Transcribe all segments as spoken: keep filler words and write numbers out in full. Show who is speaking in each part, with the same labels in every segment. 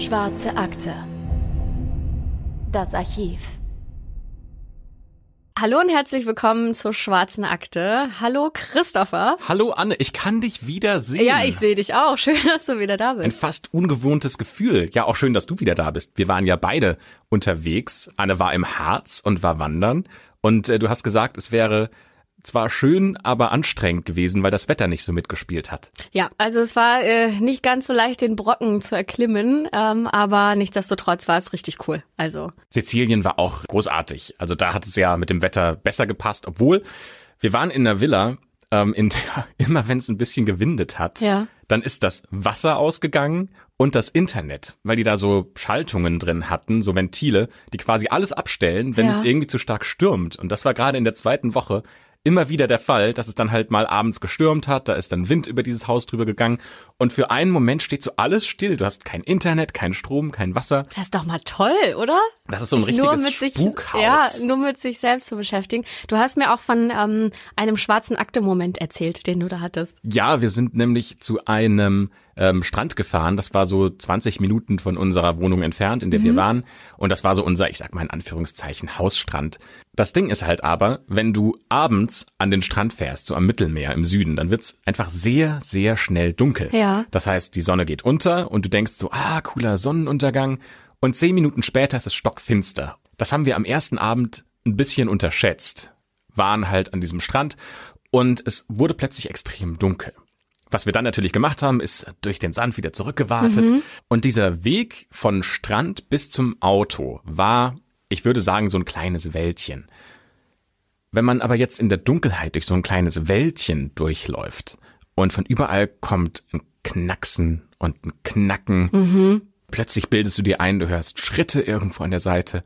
Speaker 1: Schwarze Akte. Das Archiv.
Speaker 2: Hallo und herzlich willkommen zur Schwarzen Akte. Hallo Christopher.
Speaker 3: Hallo Anne, ich kann dich wieder sehen.
Speaker 2: Ja, ich sehe dich auch. Schön, dass du wieder da bist.
Speaker 3: Ein fast ungewohntes Gefühl. Ja, auch schön, dass du wieder da bist. Wir waren ja beide unterwegs. Anne war im Harz und war wandern. Und äh, du hast gesagt, es wäre zwar schön, aber anstrengend gewesen, weil das Wetter nicht so mitgespielt hat.
Speaker 2: Ja, also es war äh, nicht ganz so leicht, den Brocken zu erklimmen, ähm, aber nichtsdestotrotz war es richtig cool. Also
Speaker 3: Sizilien war auch großartig. Also da hat es ja mit dem Wetter besser gepasst, obwohl wir waren in einer Villa, ähm, in der immer wenn es ein bisschen gewindet hat,
Speaker 2: ja.
Speaker 3: dann ist das Wasser ausgegangen und das Internet, weil die da so Schaltungen drin hatten, so Ventile, die quasi alles abstellen, wenn
Speaker 2: ja.
Speaker 3: es irgendwie zu stark stürmt. Und das war gerade in der zweiten Woche immer wieder der Fall, dass es dann halt mal abends gestürmt hat, da ist dann Wind über dieses Haus drüber gegangen und für einen Moment steht so alles still. Du hast kein Internet, kein Strom, kein Wasser.
Speaker 2: Das ist doch mal toll, oder?
Speaker 3: Das ist so ein
Speaker 2: sich
Speaker 3: richtiges
Speaker 2: nur mit sich,
Speaker 3: Spukhaus.
Speaker 2: Ja, nur mit sich selbst zu beschäftigen. Du hast mir auch von ähm, einem schwarzen Akte-Moment erzählt, den du da hattest.
Speaker 3: Ja, wir sind nämlich zu einem ähm, Strand gefahren. Das war so zwanzig Minuten von unserer Wohnung entfernt, in der mhm. wir waren. Und das war so unser, ich sag mal in Anführungszeichen, Hausstrand. Das Ding ist halt aber, wenn du abends an den Strand fährst, so am Mittelmeer im Süden, dann wird's einfach sehr, sehr schnell dunkel.
Speaker 2: Ja.
Speaker 3: Das heißt, die Sonne geht unter und du denkst so, ah, cooler Sonnenuntergang. Und zehn Minuten später ist es stockfinster. Das haben wir am ersten Abend ein bisschen unterschätzt. Waren halt an diesem Strand und es wurde plötzlich extrem dunkel. Was wir dann natürlich gemacht haben, ist durch den Sand wieder zurückgewartet. Mhm. Und dieser Weg von Strand bis zum Auto war, ich würde sagen, so ein kleines Wäldchen. Wenn man aber jetzt in der Dunkelheit durch so ein kleines Wäldchen durchläuft und von überall kommt ein Knacksen und ein Knacken,
Speaker 2: mhm.
Speaker 3: plötzlich bildest du dir ein, du hörst Schritte irgendwo an der Seite.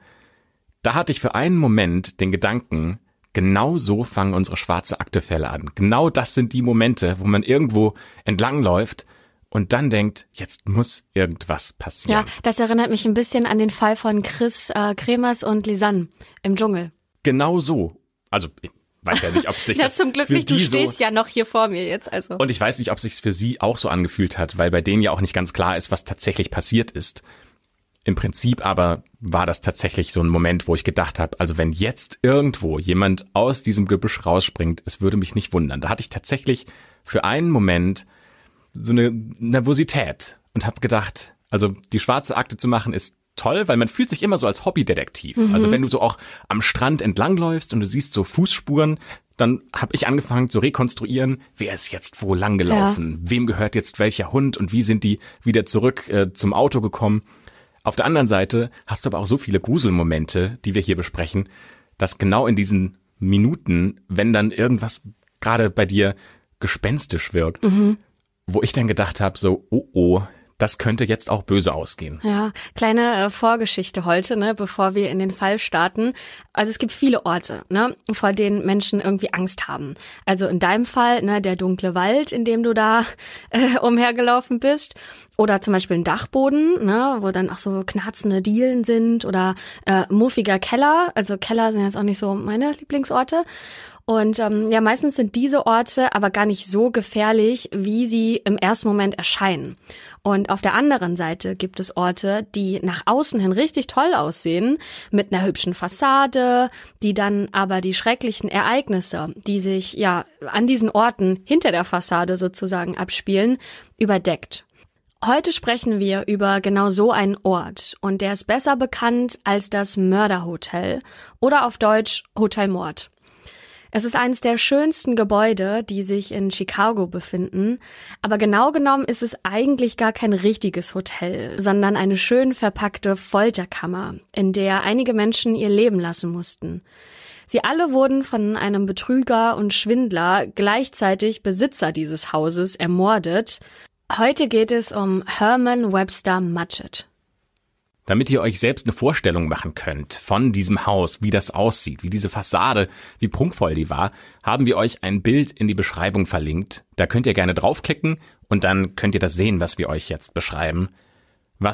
Speaker 3: Da hatte ich für einen Moment den Gedanken, genau so fangen unsere schwarze Akte-Fälle an. Genau das sind die Momente, wo man irgendwo entlangläuft und dann denkt, jetzt muss irgendwas passieren.
Speaker 2: Ja, das erinnert mich ein bisschen an den Fall von Chris äh, Kremers und Lisanne im Dschungel.
Speaker 3: Genau so. Also ich weiß ja nicht, ob sich
Speaker 2: ja,
Speaker 3: das
Speaker 2: zum Glück
Speaker 3: für
Speaker 2: nicht, du
Speaker 3: die
Speaker 2: stehst
Speaker 3: so
Speaker 2: ja noch hier vor mir jetzt. Also.
Speaker 3: Und ich weiß nicht, ob sich's für sie auch so angefühlt hat, weil bei denen ja auch nicht ganz klar ist, was tatsächlich passiert ist. Im Prinzip aber war das tatsächlich so ein Moment, wo ich gedacht habe, also wenn jetzt irgendwo jemand aus diesem Gebüsch rausspringt, es würde mich nicht wundern. Da hatte ich tatsächlich für einen Moment so eine Nervosität und habe gedacht, also die schwarze Akte zu machen ist toll, weil man fühlt sich immer so als Hobbydetektiv. Mhm. Also wenn du so auch am Strand entlangläufst und du siehst so Fußspuren, dann habe ich angefangen zu rekonstruieren, wer ist jetzt wo lang gelaufen, ja. wem gehört jetzt welcher Hund und wie sind die wieder zurück äh, zum Auto gekommen. Auf der anderen Seite hast du aber auch so viele Gruselmomente, die wir hier besprechen, dass genau in diesen Minuten, wenn dann irgendwas gerade bei dir gespenstisch wirkt,
Speaker 2: mhm.
Speaker 3: wo ich dann gedacht habe, so, oh oh, das könnte jetzt auch böse ausgehen.
Speaker 2: Ja, kleine äh, Vorgeschichte heute, ne, bevor wir in den Fall starten. Also es gibt viele Orte, ne, vor denen Menschen irgendwie Angst haben. Also in deinem Fall, ne, der dunkle Wald, in dem du da äh, umhergelaufen bist. Oder zum Beispiel ein Dachboden, ne, wo dann auch so knarzende Dielen sind. Oder äh, muffiger Keller. Also Keller sind jetzt auch nicht so meine Lieblingsorte. Und ähm, ja, meistens sind diese Orte aber gar nicht so gefährlich, wie sie im ersten Moment erscheinen. Und auf der anderen Seite gibt es Orte, die nach außen hin richtig toll aussehen, mit einer hübschen Fassade, die dann aber die schrecklichen Ereignisse, die sich ja an diesen Orten hinter der Fassade sozusagen abspielen, überdeckt. Heute sprechen wir über genau so einen Ort und der ist besser bekannt als das Mörderhotel oder auf Deutsch Hotel Mord. Es ist eines der schönsten Gebäude, die sich in Chicago befinden, aber genau genommen ist es eigentlich gar kein richtiges Hotel, sondern eine schön verpackte Folterkammer, in der einige Menschen ihr Leben lassen mussten. Sie alle wurden von einem Betrüger und Schwindler, gleichzeitig Besitzer dieses Hauses, ermordet. Heute geht es um Herman Webster Mudgett.
Speaker 3: Damit ihr euch selbst eine Vorstellung machen könnt von diesem Haus, wie das aussieht, wie diese Fassade, wie prunkvoll die war, haben wir euch ein Bild in die Beschreibung verlinkt. Da könnt ihr gerne draufklicken und dann könnt ihr das sehen, was wir euch jetzt beschreiben. Was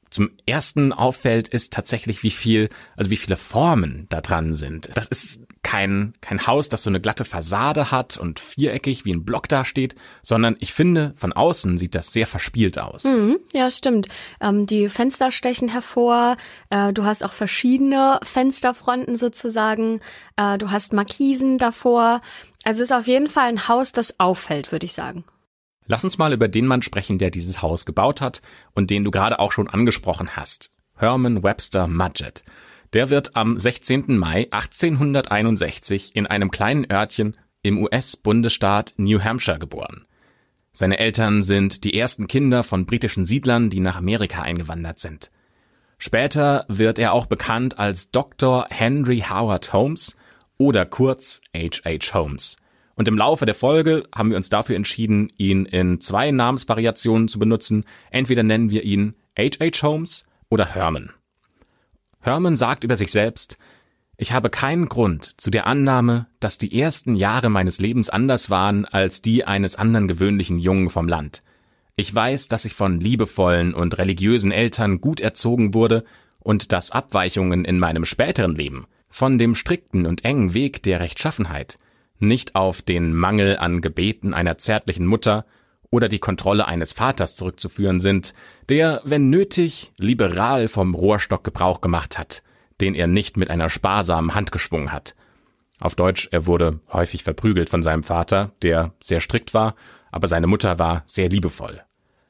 Speaker 3: zum ersten auffällt, ist tatsächlich, wie viel, also wie viele Formen da dran sind. Das ist kein, kein Haus, das so eine glatte Fassade hat und viereckig wie ein Block dasteht, sondern ich finde, von außen sieht das sehr verspielt aus.
Speaker 2: Mhm, ja, stimmt. Ähm, die Fenster stechen hervor. Äh, du hast auch verschiedene Fensterfronten sozusagen. Äh, du hast Markisen davor. Also es ist auf jeden Fall ein Haus, das auffällt, würde ich sagen.
Speaker 3: Lass uns mal über den Mann sprechen, der dieses Haus gebaut hat und den du gerade auch schon angesprochen hast. Herman Webster Mudgett. Der wird am sechzehnten Mai achtzehnhunderteinundsechzig in einem kleinen Örtchen im U S-Bundesstaat New Hampshire geboren. Seine Eltern sind die ersten Kinder von britischen Siedlern, die nach Amerika eingewandert sind. Später wird er auch bekannt als Doktor Henry Howard Holmes oder kurz H H. Holmes. Und im Laufe der Folge haben wir uns dafür entschieden, ihn in zwei Namensvariationen zu benutzen. Entweder nennen wir ihn H H. Holmes oder Herman. Herman sagt über sich selbst: Ich habe keinen Grund zu der Annahme, dass die ersten Jahre meines Lebens anders waren als die eines anderen gewöhnlichen Jungen vom Land. Ich weiß, dass ich von liebevollen und religiösen Eltern gut erzogen wurde und dass Abweichungen in meinem späteren Leben von dem strikten und engen Weg der Rechtschaffenheit nicht auf den Mangel an Gebeten einer zärtlichen Mutter oder die Kontrolle eines Vaters zurückzuführen sind, der, wenn nötig, liberal vom Rohrstock Gebrauch gemacht hat, den er nicht mit einer sparsamen Hand geschwungen hat. Auf Deutsch, er wurde häufig verprügelt von seinem Vater, der sehr strikt war, aber seine Mutter war sehr liebevoll.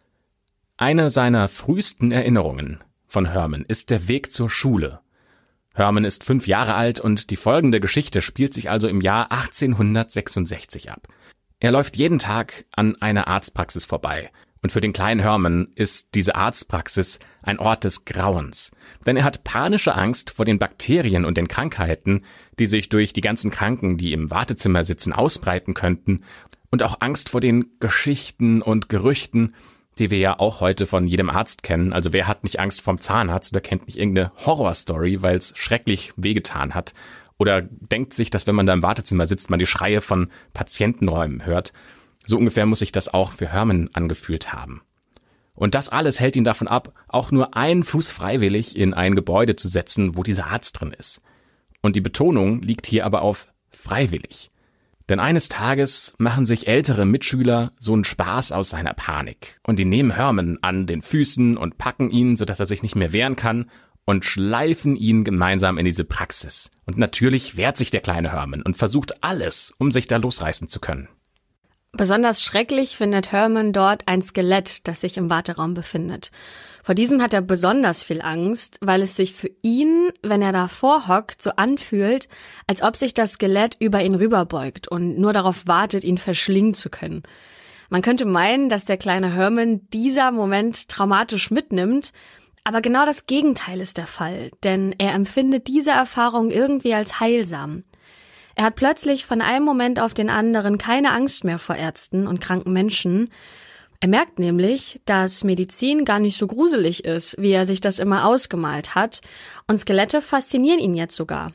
Speaker 3: Eine seiner frühesten Erinnerungen von Herman ist der Weg zur Schule. Herman ist fünf Jahre alt und die folgende Geschichte spielt sich also im Jahr achtzehnhundertsechsundsechzig ab. Er läuft jeden Tag an einer Arztpraxis vorbei. Und für den kleinen Herman ist diese Arztpraxis ein Ort des Grauens. Denn er hat panische Angst vor den Bakterien und den Krankheiten, die sich durch die ganzen Kranken, die im Wartezimmer sitzen, ausbreiten könnten. Und auch Angst vor den Geschichten und Gerüchten, die wir ja auch heute von jedem Arzt kennen. Also wer hat nicht Angst vom Zahnarzt oder kennt nicht irgendeine Horrorstory, weil es schrecklich wehgetan hat? Oder denkt sich, dass wenn man da im Wartezimmer sitzt, man die Schreie von Patientenräumen hört. So ungefähr muss sich das auch für Herman angefühlt haben. Und das alles hält ihn davon ab, auch nur einen Fuß freiwillig in ein Gebäude zu setzen, wo dieser Arzt drin ist. Und die Betonung liegt hier aber auf freiwillig. Denn eines Tages machen sich ältere Mitschüler so einen Spaß aus seiner Panik. Und die nehmen Herman an den Füßen und packen ihn, sodass er sich nicht mehr wehren kann, und schleifen ihn gemeinsam in diese Praxis. Und natürlich wehrt sich der kleine Herman und versucht alles, um sich da losreißen zu können.
Speaker 2: Besonders schrecklich findet Herman dort ein Skelett, das sich im Warteraum befindet. Vor diesem hat er besonders viel Angst, weil es sich für ihn, wenn er davor hockt, so anfühlt, als ob sich das Skelett über ihn rüberbeugt und nur darauf wartet, ihn verschlingen zu können. Man könnte meinen, dass der kleine Herman dieser Moment traumatisch mitnimmt, aber genau das Gegenteil ist der Fall, denn er empfindet diese Erfahrung irgendwie als heilsam. Er hat plötzlich von einem Moment auf den anderen keine Angst mehr vor Ärzten und kranken Menschen. Er merkt nämlich, dass Medizin gar nicht so gruselig ist, wie er sich das immer ausgemalt hat, und Skelette faszinieren ihn jetzt sogar.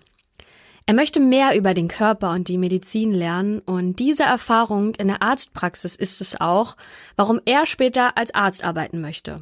Speaker 2: Er möchte mehr über den Körper und die Medizin lernen, und diese Erfahrung in der Arztpraxis ist es auch, warum er später als Arzt arbeiten möchte.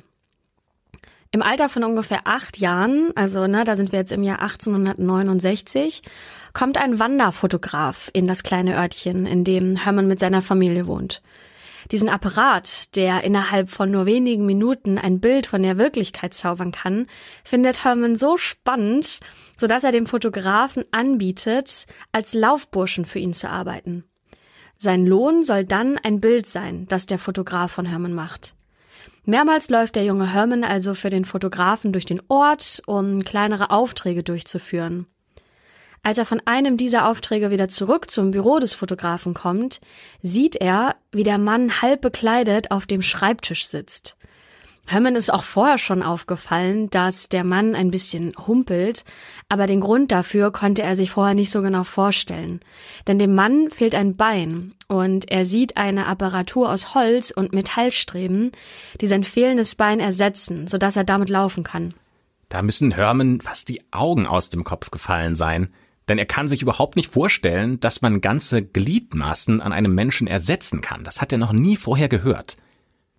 Speaker 2: Im Alter von ungefähr acht Jahren, also ne, da sind wir jetzt im Jahr achtzehnhundertneunundsechzig, kommt ein Wanderfotograf in das kleine Örtchen, in dem Herman mit seiner Familie wohnt. Diesen Apparat, der innerhalb von nur wenigen Minuten ein Bild von der Wirklichkeit zaubern kann, findet Herman so spannend, sodass er dem Fotografen anbietet, als Laufburschen für ihn zu arbeiten. Sein Lohn soll dann ein Bild sein, das der Fotograf von Herman macht. Mehrmals läuft der junge Herman also für den Fotografen durch den Ort, um kleinere Aufträge durchzuführen. Als er von einem dieser Aufträge wieder zurück zum Büro des Fotografen kommt, sieht er, wie der Mann halb bekleidet auf dem Schreibtisch sitzt. Herman ist auch vorher schon aufgefallen, dass der Mann ein bisschen humpelt, aber den Grund dafür konnte er sich vorher nicht so genau vorstellen. Denn dem Mann fehlt ein Bein und er sieht eine Apparatur aus Holz und Metallstreben, die sein fehlendes Bein ersetzen, sodass er damit laufen kann.
Speaker 3: Da müssen Herman fast die Augen aus dem Kopf gefallen sein, denn er kann sich überhaupt nicht vorstellen, dass man ganze Gliedmaßen an einem Menschen ersetzen kann. Das hat er noch nie vorher gehört.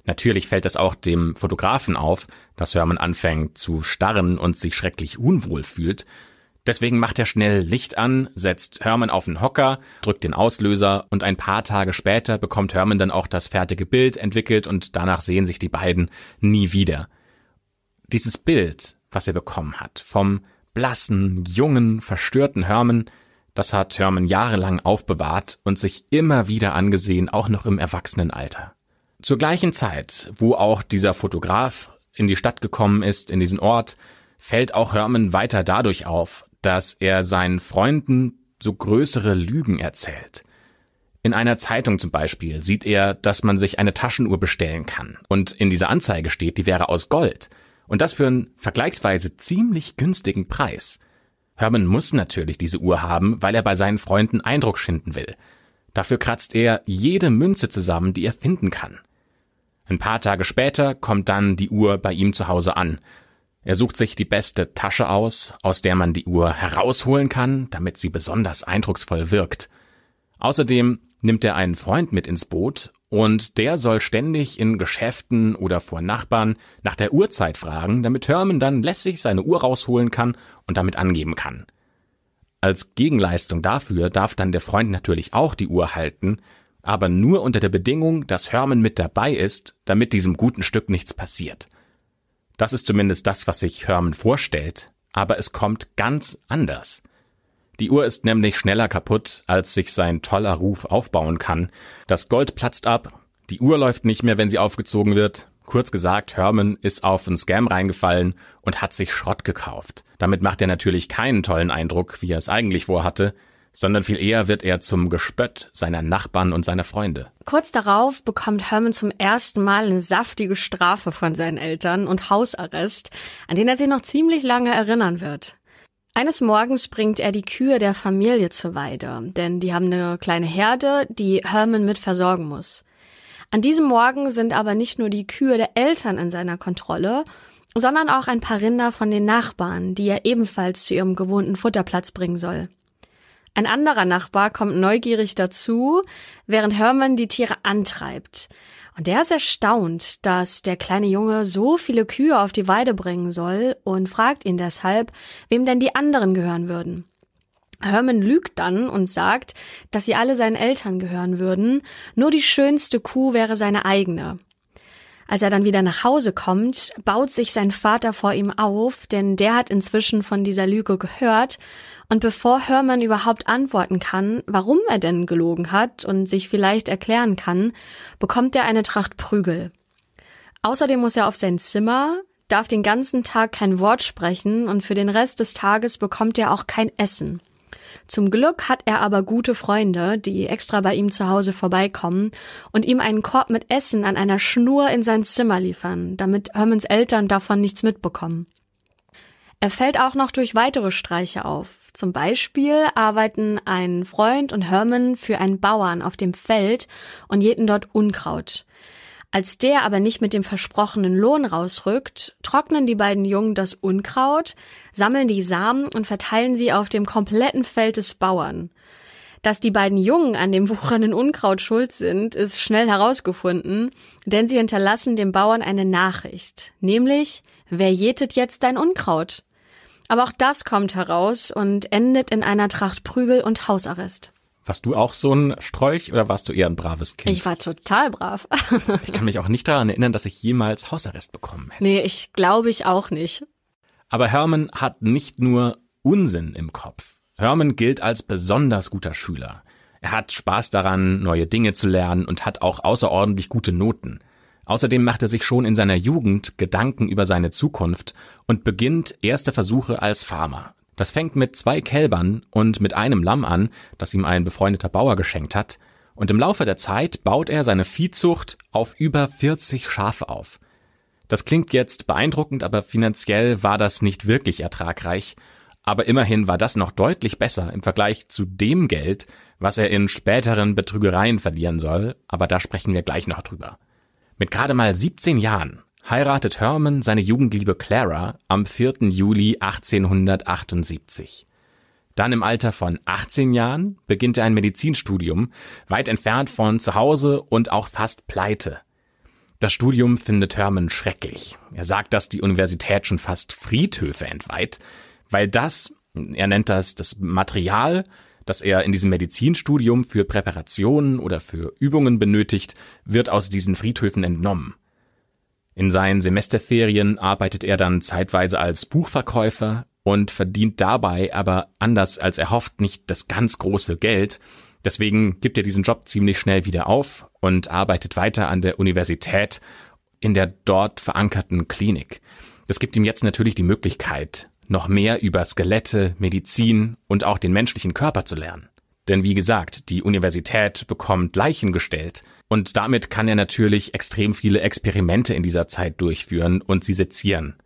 Speaker 3: Natürlich fällt es auch dem Fotografen auf, dass Herman anfängt zu starren und sich schrecklich unwohl fühlt. Deswegen macht er schnell Licht an, setzt Herman auf den Hocker, drückt den Auslöser und ein paar Tage später bekommt Herman dann auch das fertige Bild entwickelt und danach sehen sich die beiden nie wieder. Dieses Bild, was er bekommen hat, vom blassen, jungen, verstörten Herman, das hat Herman jahrelang aufbewahrt und sich immer wieder angesehen, auch noch im Erwachsenenalter. Zur gleichen Zeit, wo auch dieser Fotograf in die Stadt gekommen ist, in diesen Ort, fällt auch Herman weiter dadurch auf, dass er seinen Freunden so größere Lügen erzählt. In einer Zeitung zum Beispiel sieht er, dass man sich eine Taschenuhr bestellen kann und in dieser Anzeige steht, die wäre aus Gold. Und das für einen vergleichsweise ziemlich günstigen Preis. Herman muss natürlich diese Uhr haben, weil er bei seinen Freunden Eindruck schinden will. Dafür kratzt er jede Münze zusammen, die er finden kann. Ein paar Tage später kommt dann die Uhr bei ihm zu Hause an. Er sucht sich die beste Tasche aus, aus der man die Uhr herausholen kann, damit sie besonders eindrucksvoll wirkt. Außerdem nimmt er einen Freund mit ins Boot und der soll ständig in Geschäften oder vor Nachbarn nach der Uhrzeit fragen, damit Herman dann lässig seine Uhr rausholen kann und damit angeben kann. Als Gegenleistung dafür darf dann der Freund natürlich auch die Uhr halten, aber nur unter der Bedingung, dass Herman mit dabei ist, damit diesem guten Stück nichts passiert. Das ist zumindest das, was sich Herman vorstellt, aber es kommt ganz anders. Die Uhr ist nämlich schneller kaputt, als sich sein toller Ruf aufbauen kann. Das Gold platzt ab, die Uhr läuft nicht mehr, wenn sie aufgezogen wird. Kurz gesagt, Herman ist auf einen Scam reingefallen und hat sich Schrott gekauft. Damit macht er natürlich keinen tollen Eindruck, wie er es eigentlich vorhatte, sondern viel eher wird er zum Gespött seiner Nachbarn und seiner Freunde.
Speaker 2: Kurz darauf bekommt Herman zum ersten Mal eine saftige Strafe von seinen Eltern und Hausarrest, an den er sich noch ziemlich lange erinnern wird. Eines Morgens bringt er die Kühe der Familie zur Weide, denn die haben eine kleine Herde, die Herman mit versorgen muss. An diesem Morgen sind aber nicht nur die Kühe der Eltern in seiner Kontrolle, sondern auch ein paar Rinder von den Nachbarn, die er ebenfalls zu ihrem gewohnten Futterplatz bringen soll. Ein anderer Nachbar kommt neugierig dazu, während Herman die Tiere antreibt. Und der ist erstaunt, dass der kleine Junge so viele Kühe auf die Weide bringen soll und fragt ihn deshalb, wem denn die anderen gehören würden. Herman lügt dann und sagt, dass sie alle seinen Eltern gehören würden, nur die schönste Kuh wäre seine eigene. Als er dann wieder nach Hause kommt, baut sich sein Vater vor ihm auf, denn der hat inzwischen von dieser Lüge gehört. Und bevor Herman überhaupt antworten kann, warum er denn gelogen hat und sich vielleicht erklären kann, bekommt er eine Tracht Prügel. Außerdem muss er auf sein Zimmer, darf den ganzen Tag kein Wort sprechen und für den Rest des Tages bekommt er auch kein Essen. Zum Glück hat er aber gute Freunde, die extra bei ihm zu Hause vorbeikommen und ihm einen Korb mit Essen an einer Schnur in sein Zimmer liefern, damit Hermans Eltern davon nichts mitbekommen. Er fällt auch noch durch weitere Streiche auf. Zum Beispiel arbeiten ein Freund und Herman für einen Bauern auf dem Feld und jäten dort Unkraut. Als der aber nicht mit dem versprochenen Lohn rausrückt, trocknen die beiden Jungen das Unkraut, sammeln die Samen und verteilen sie auf dem kompletten Feld des Bauern. Dass die beiden Jungen an dem wuchernden Unkraut schuld sind, ist schnell herausgefunden, denn sie hinterlassen dem Bauern eine Nachricht, nämlich: Wer jätet jetzt dein Unkraut? Aber auch das kommt heraus und endet in einer Tracht Prügel und Hausarrest.
Speaker 3: Warst du auch so ein Strolch oder warst du eher ein braves Kind?
Speaker 2: Ich war total brav.
Speaker 3: Ich kann mich auch nicht daran erinnern, dass ich jemals Hausarrest bekommen hätte.
Speaker 2: Nee, ich glaube ich auch nicht.
Speaker 3: Aber Herman hat nicht nur Unsinn im Kopf. Herman gilt als besonders guter Schüler. Er hat Spaß daran, neue Dinge zu lernen und hat auch außerordentlich gute Noten. Außerdem macht er sich schon in seiner Jugend Gedanken über seine Zukunft und beginnt erste Versuche als Farmer. Das fängt mit zwei Kälbern und mit einem Lamm an, das ihm ein befreundeter Bauer geschenkt hat. Und im Laufe der Zeit baut er seine Viehzucht auf über vierzig Schafe auf. Das klingt jetzt beeindruckend, aber finanziell war das nicht wirklich ertragreich. Aber immerhin war das noch deutlich besser im Vergleich zu dem Geld, was er in späteren Betrügereien verlieren soll. Aber da sprechen wir gleich noch drüber. Mit gerade mal siebzehn Jahren heiratet Herman seine Jugendliebe Clara am vierten Juli achtzehnhundertachtundsiebzig. Dann im Alter von achtzehn Jahren beginnt er ein Medizinstudium, weit entfernt von zu Hause und auch fast pleite. Das Studium findet Herman schrecklich. Er sagt, dass die Universität schon fast Friedhöfe entweiht, weil das, er nennt das das Material, das er in diesem Medizinstudium für Präparationen oder für Übungen benötigt, wird aus diesen Friedhöfen entnommen. In seinen Semesterferien arbeitet er dann zeitweise als Buchverkäufer und verdient dabei aber anders als erhofft nicht das ganz große Geld. Deswegen gibt er diesen Job ziemlich schnell wieder auf und arbeitet weiter an der Universität in der dort verankerten Klinik. Das gibt ihm jetzt natürlich die Möglichkeit, noch mehr über Skelette, Medizin und auch den menschlichen Körper zu lernen. Denn wie gesagt, die Universität bekommt Leichen gestellt und damit kann er natürlich extrem viele Experimente in dieser Zeit durchführen und sie sezieren.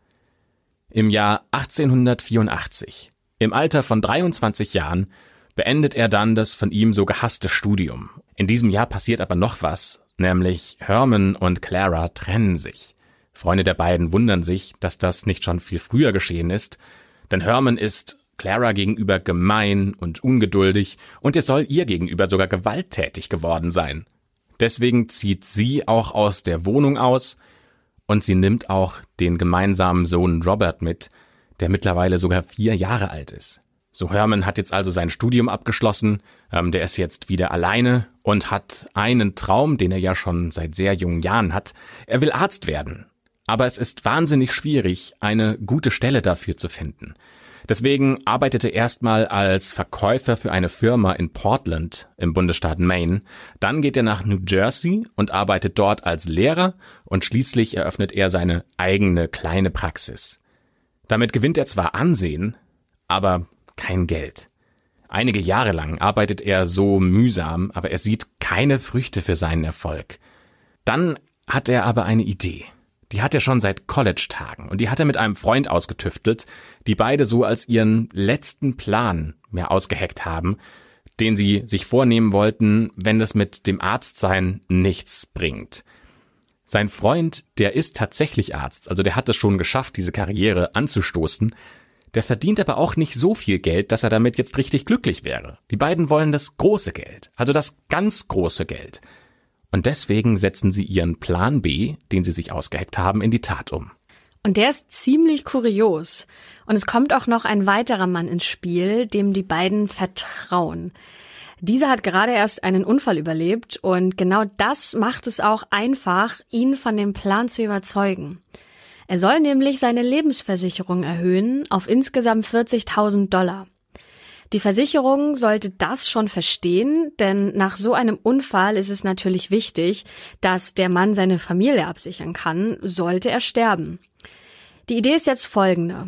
Speaker 3: Im Jahr achtzehnhundertvierundachtzig, im Alter von dreiundzwanzig Jahren, beendet er dann das von ihm so gehasste Studium. In diesem Jahr passiert aber noch was, nämlich Herman und Clara trennen sich. Freunde der beiden wundern sich, dass das nicht schon viel früher geschehen ist, denn Herman ist Clara gegenüber gemein und ungeduldig und er soll ihr gegenüber sogar gewalttätig geworden sein. Deswegen zieht sie auch aus der Wohnung aus und sie nimmt auch den gemeinsamen Sohn Robert mit, der mittlerweile sogar vier Jahre alt ist. So, Herman hat jetzt also sein Studium abgeschlossen, ähm, der ist jetzt wieder alleine und hat einen Traum, den er ja schon seit sehr jungen Jahren hat. Er will Arzt werden. Aber es ist wahnsinnig schwierig, eine gute Stelle dafür zu finden. Deswegen arbeitete er erstmal als Verkäufer für eine Firma in Portland im Bundesstaat Maine. Dann geht er nach New Jersey und arbeitet dort als Lehrer und schließlich eröffnet er seine eigene kleine Praxis. Damit gewinnt er zwar Ansehen, aber kein Geld. Einige Jahre lang arbeitet er so mühsam, aber er sieht keine Früchte für seinen Erfolg. Dann hat er aber eine Idee. Die hat er schon seit College-Tagen und die hat er mit einem Freund ausgetüftelt, die beide so als ihren letzten Plan mehr ausgeheckt haben, den sie sich vornehmen wollten, wenn es mit dem Arztsein nichts bringt. Sein Freund, der ist tatsächlich Arzt, also der hat es schon geschafft, diese Karriere anzustoßen, der verdient aber auch nicht so viel Geld, dass er damit jetzt richtig glücklich wäre. Die beiden wollen das große Geld, also das ganz große Geld. Und deswegen setzen sie ihren Plan B, den sie sich ausgeheckt haben, in die Tat um.
Speaker 2: Und der ist ziemlich kurios. Und es kommt auch noch ein weiterer Mann ins Spiel, dem die beiden vertrauen. Dieser hat gerade erst einen Unfall überlebt und genau das macht es auch einfach, ihn von dem Plan zu überzeugen. Er soll nämlich seine Lebensversicherung erhöhen auf insgesamt vierzigtausend Dollar. Die Versicherung sollte das schon verstehen, denn nach so einem Unfall ist es natürlich wichtig, dass der Mann seine Familie absichern kann, sollte er sterben. Die Idee ist jetzt folgende.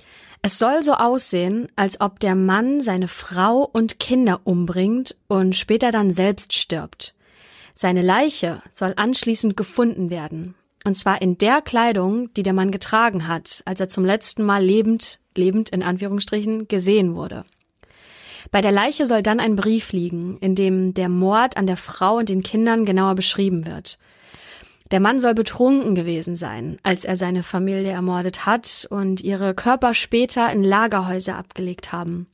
Speaker 2: Es soll so aussehen, als ob der Mann seine Frau und Kinder umbringt und später dann selbst stirbt. Seine Leiche soll anschließend gefunden werden. Und zwar in der Kleidung, die der Mann getragen hat, als er zum letzten Mal lebend, lebend in Anführungsstrichen, gesehen wurde. Bei der Leiche soll dann ein Brief liegen, in dem der Mord an der Frau und den Kindern genauer beschrieben wird. Der Mann soll betrunken gewesen sein, als er seine Familie ermordet hat und ihre Körper später in Lagerhäuser abgelegt haben.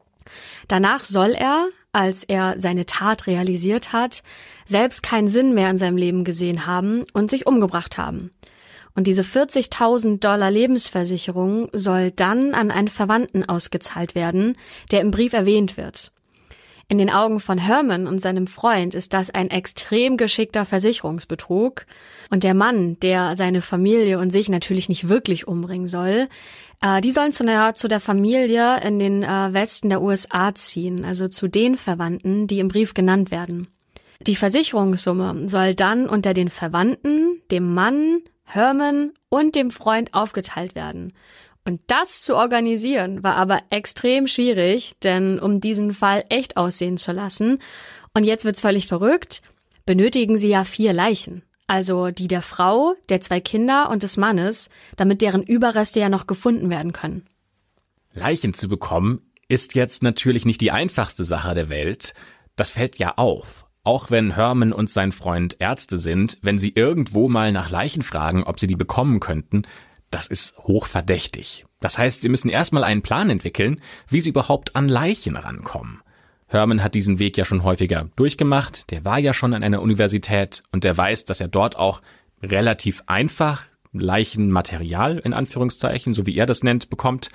Speaker 2: Danach soll er, als er seine Tat realisiert hat, selbst keinen Sinn mehr in seinem Leben gesehen haben und sich umgebracht haben. Und diese vierzigtausend Dollar Lebensversicherung soll dann an einen Verwandten ausgezahlt werden, der im Brief erwähnt wird. In den Augen von Herman und seinem Freund ist das ein extrem geschickter Versicherungsbetrug. Und der Mann, der seine Familie und sich natürlich nicht wirklich umbringen soll, äh, die sollen zu der, zu der Familie in den äh, Westen der U S A ziehen, also zu den Verwandten, die im Brief genannt werden. Die Versicherungssumme soll dann unter den Verwandten, dem Mann, Herman und dem Freund aufgeteilt werden. Und das zu organisieren war aber extrem schwierig, denn um diesen Fall echt aussehen zu lassen, und jetzt wird's völlig verrückt, benötigen sie ja vier Leichen. Also die der Frau, der zwei Kinder und des Mannes, damit deren Überreste ja noch gefunden werden können.
Speaker 3: Leichen zu bekommen ist jetzt natürlich nicht die einfachste Sache der Welt. Das fällt ja auf. Auch wenn Herman und sein Freund Ärzte sind, wenn sie irgendwo mal nach Leichen fragen, ob sie die bekommen könnten, das ist hochverdächtig. Das heißt, sie müssen erstmal einen Plan entwickeln, wie sie überhaupt an Leichen rankommen. Herman hat diesen Weg ja schon häufiger durchgemacht, der war ja schon an einer Universität und der weiß, dass er dort auch relativ einfach Leichenmaterial, in Anführungszeichen, so wie er das nennt, bekommt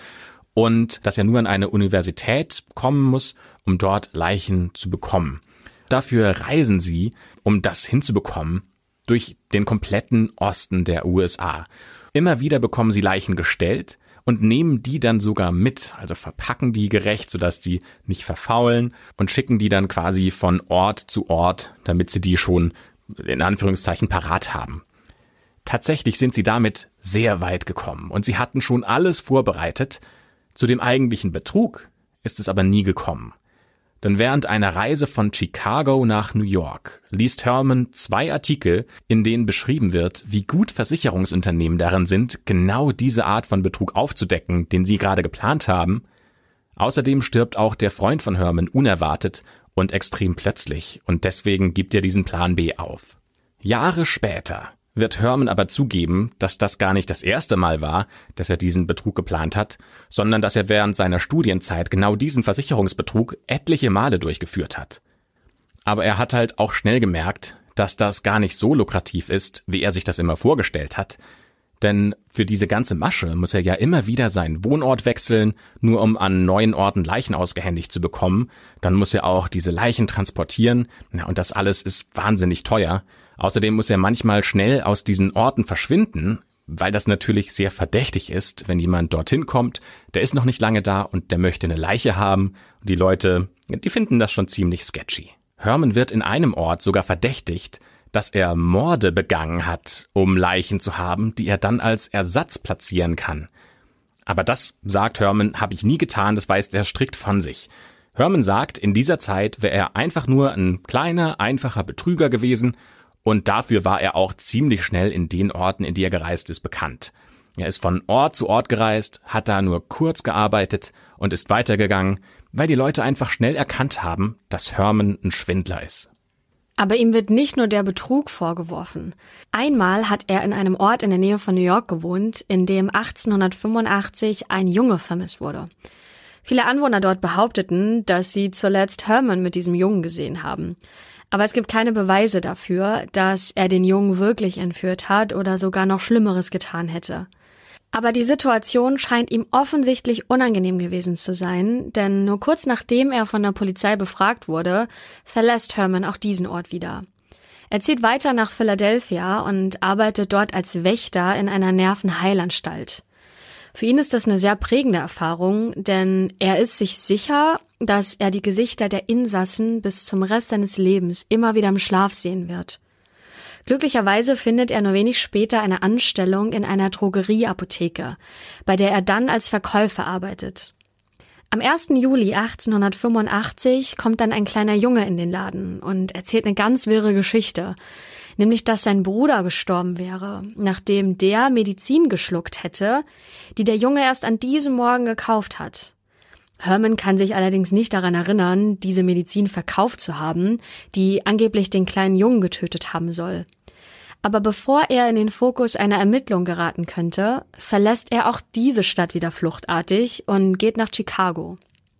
Speaker 3: und dass er nur an eine Universität kommen muss, um dort Leichen zu bekommen. Dafür reisen sie, um das hinzubekommen, durch den kompletten Osten der U S A. Immer wieder bekommen sie Leichen gestellt und nehmen die dann sogar mit, also verpacken die gerecht, sodass die nicht verfaulen und schicken die dann quasi von Ort zu Ort, damit sie die schon in Anführungszeichen parat haben. Tatsächlich sind sie damit sehr weit gekommen und sie hatten schon alles vorbereitet. Zu dem eigentlichen Betrug ist es aber nie gekommen. Denn während einer Reise von Chicago nach New York liest Herman zwei Artikel, in denen beschrieben wird, wie gut Versicherungsunternehmen darin sind, genau diese Art von Betrug aufzudecken, den sie gerade geplant haben. Außerdem stirbt auch der Freund von Herman unerwartet und extrem plötzlich und deswegen gibt er diesen Plan B auf. Jahre später wird Herman aber zugeben, dass das gar nicht das erste Mal war, dass er diesen Betrug geplant hat, sondern dass er während seiner Studienzeit genau diesen Versicherungsbetrug etliche Male durchgeführt hat. Aber er hat halt auch schnell gemerkt, dass das gar nicht so lukrativ ist, wie er sich das immer vorgestellt hat, denn für diese ganze Masche muss er ja immer wieder seinen Wohnort wechseln, nur um an neuen Orten Leichen ausgehändigt zu bekommen. Dann muss er auch diese Leichen transportieren. Ja, und das alles ist wahnsinnig teuer. Außerdem muss er manchmal schnell aus diesen Orten verschwinden, weil das natürlich sehr verdächtig ist, wenn jemand dorthin kommt, der ist noch nicht lange da und der möchte eine Leiche haben. Und die Leute, die finden das schon ziemlich sketchy. Herman wird in einem Ort sogar verdächtigt, dass er Morde begangen hat, um Leichen zu haben, die er dann als Ersatz platzieren kann. Aber das, sagt Herman, habe ich nie getan, das weist er strikt von sich. Herman sagt, in dieser Zeit wäre er einfach nur ein kleiner, einfacher Betrüger gewesen und dafür war er auch ziemlich schnell in den Orten, in die er gereist ist, bekannt. Er ist von Ort zu Ort gereist, hat da nur kurz gearbeitet und ist weitergegangen, weil die Leute einfach schnell erkannt haben, dass Herman ein Schwindler ist.
Speaker 2: Aber ihm wird nicht nur der Betrug vorgeworfen. Einmal hat er in einem Ort in der Nähe von New York gewohnt, in dem achtzehnhundertfünfundachtzig ein Junge vermisst wurde. Viele Anwohner dort behaupteten, dass sie zuletzt Herman mit diesem Jungen gesehen haben. Aber es gibt keine Beweise dafür, dass er den Jungen wirklich entführt hat oder sogar noch Schlimmeres getan hätte. Aber die Situation scheint ihm offensichtlich unangenehm gewesen zu sein, denn nur kurz nachdem er von der Polizei befragt wurde, verlässt Herman auch diesen Ort wieder. Er zieht weiter nach Philadelphia und arbeitet dort als Wächter in einer Nervenheilanstalt. Für ihn ist das eine sehr prägende Erfahrung, denn er ist sich sicher, dass er die Gesichter der Insassen bis zum Rest seines Lebens immer wieder im Schlaf sehen wird. Glücklicherweise findet er nur wenig später eine Anstellung in einer Drogerieapotheke, bei der er dann als Verkäufer arbeitet. Am ersten Juli achtzehnhundertfünfundachtzig kommt dann ein kleiner Junge in den Laden und erzählt eine ganz wirre Geschichte, nämlich dass sein Bruder gestorben wäre, nachdem der Medizin geschluckt hätte, die der Junge erst an diesem Morgen gekauft hat. Herman kann sich allerdings nicht daran erinnern, diese Medizin verkauft zu haben, die angeblich den kleinen Jungen getötet haben soll. Aber bevor er in den Fokus einer Ermittlung geraten könnte, verlässt er auch diese Stadt wieder fluchtartig und geht nach Chicago.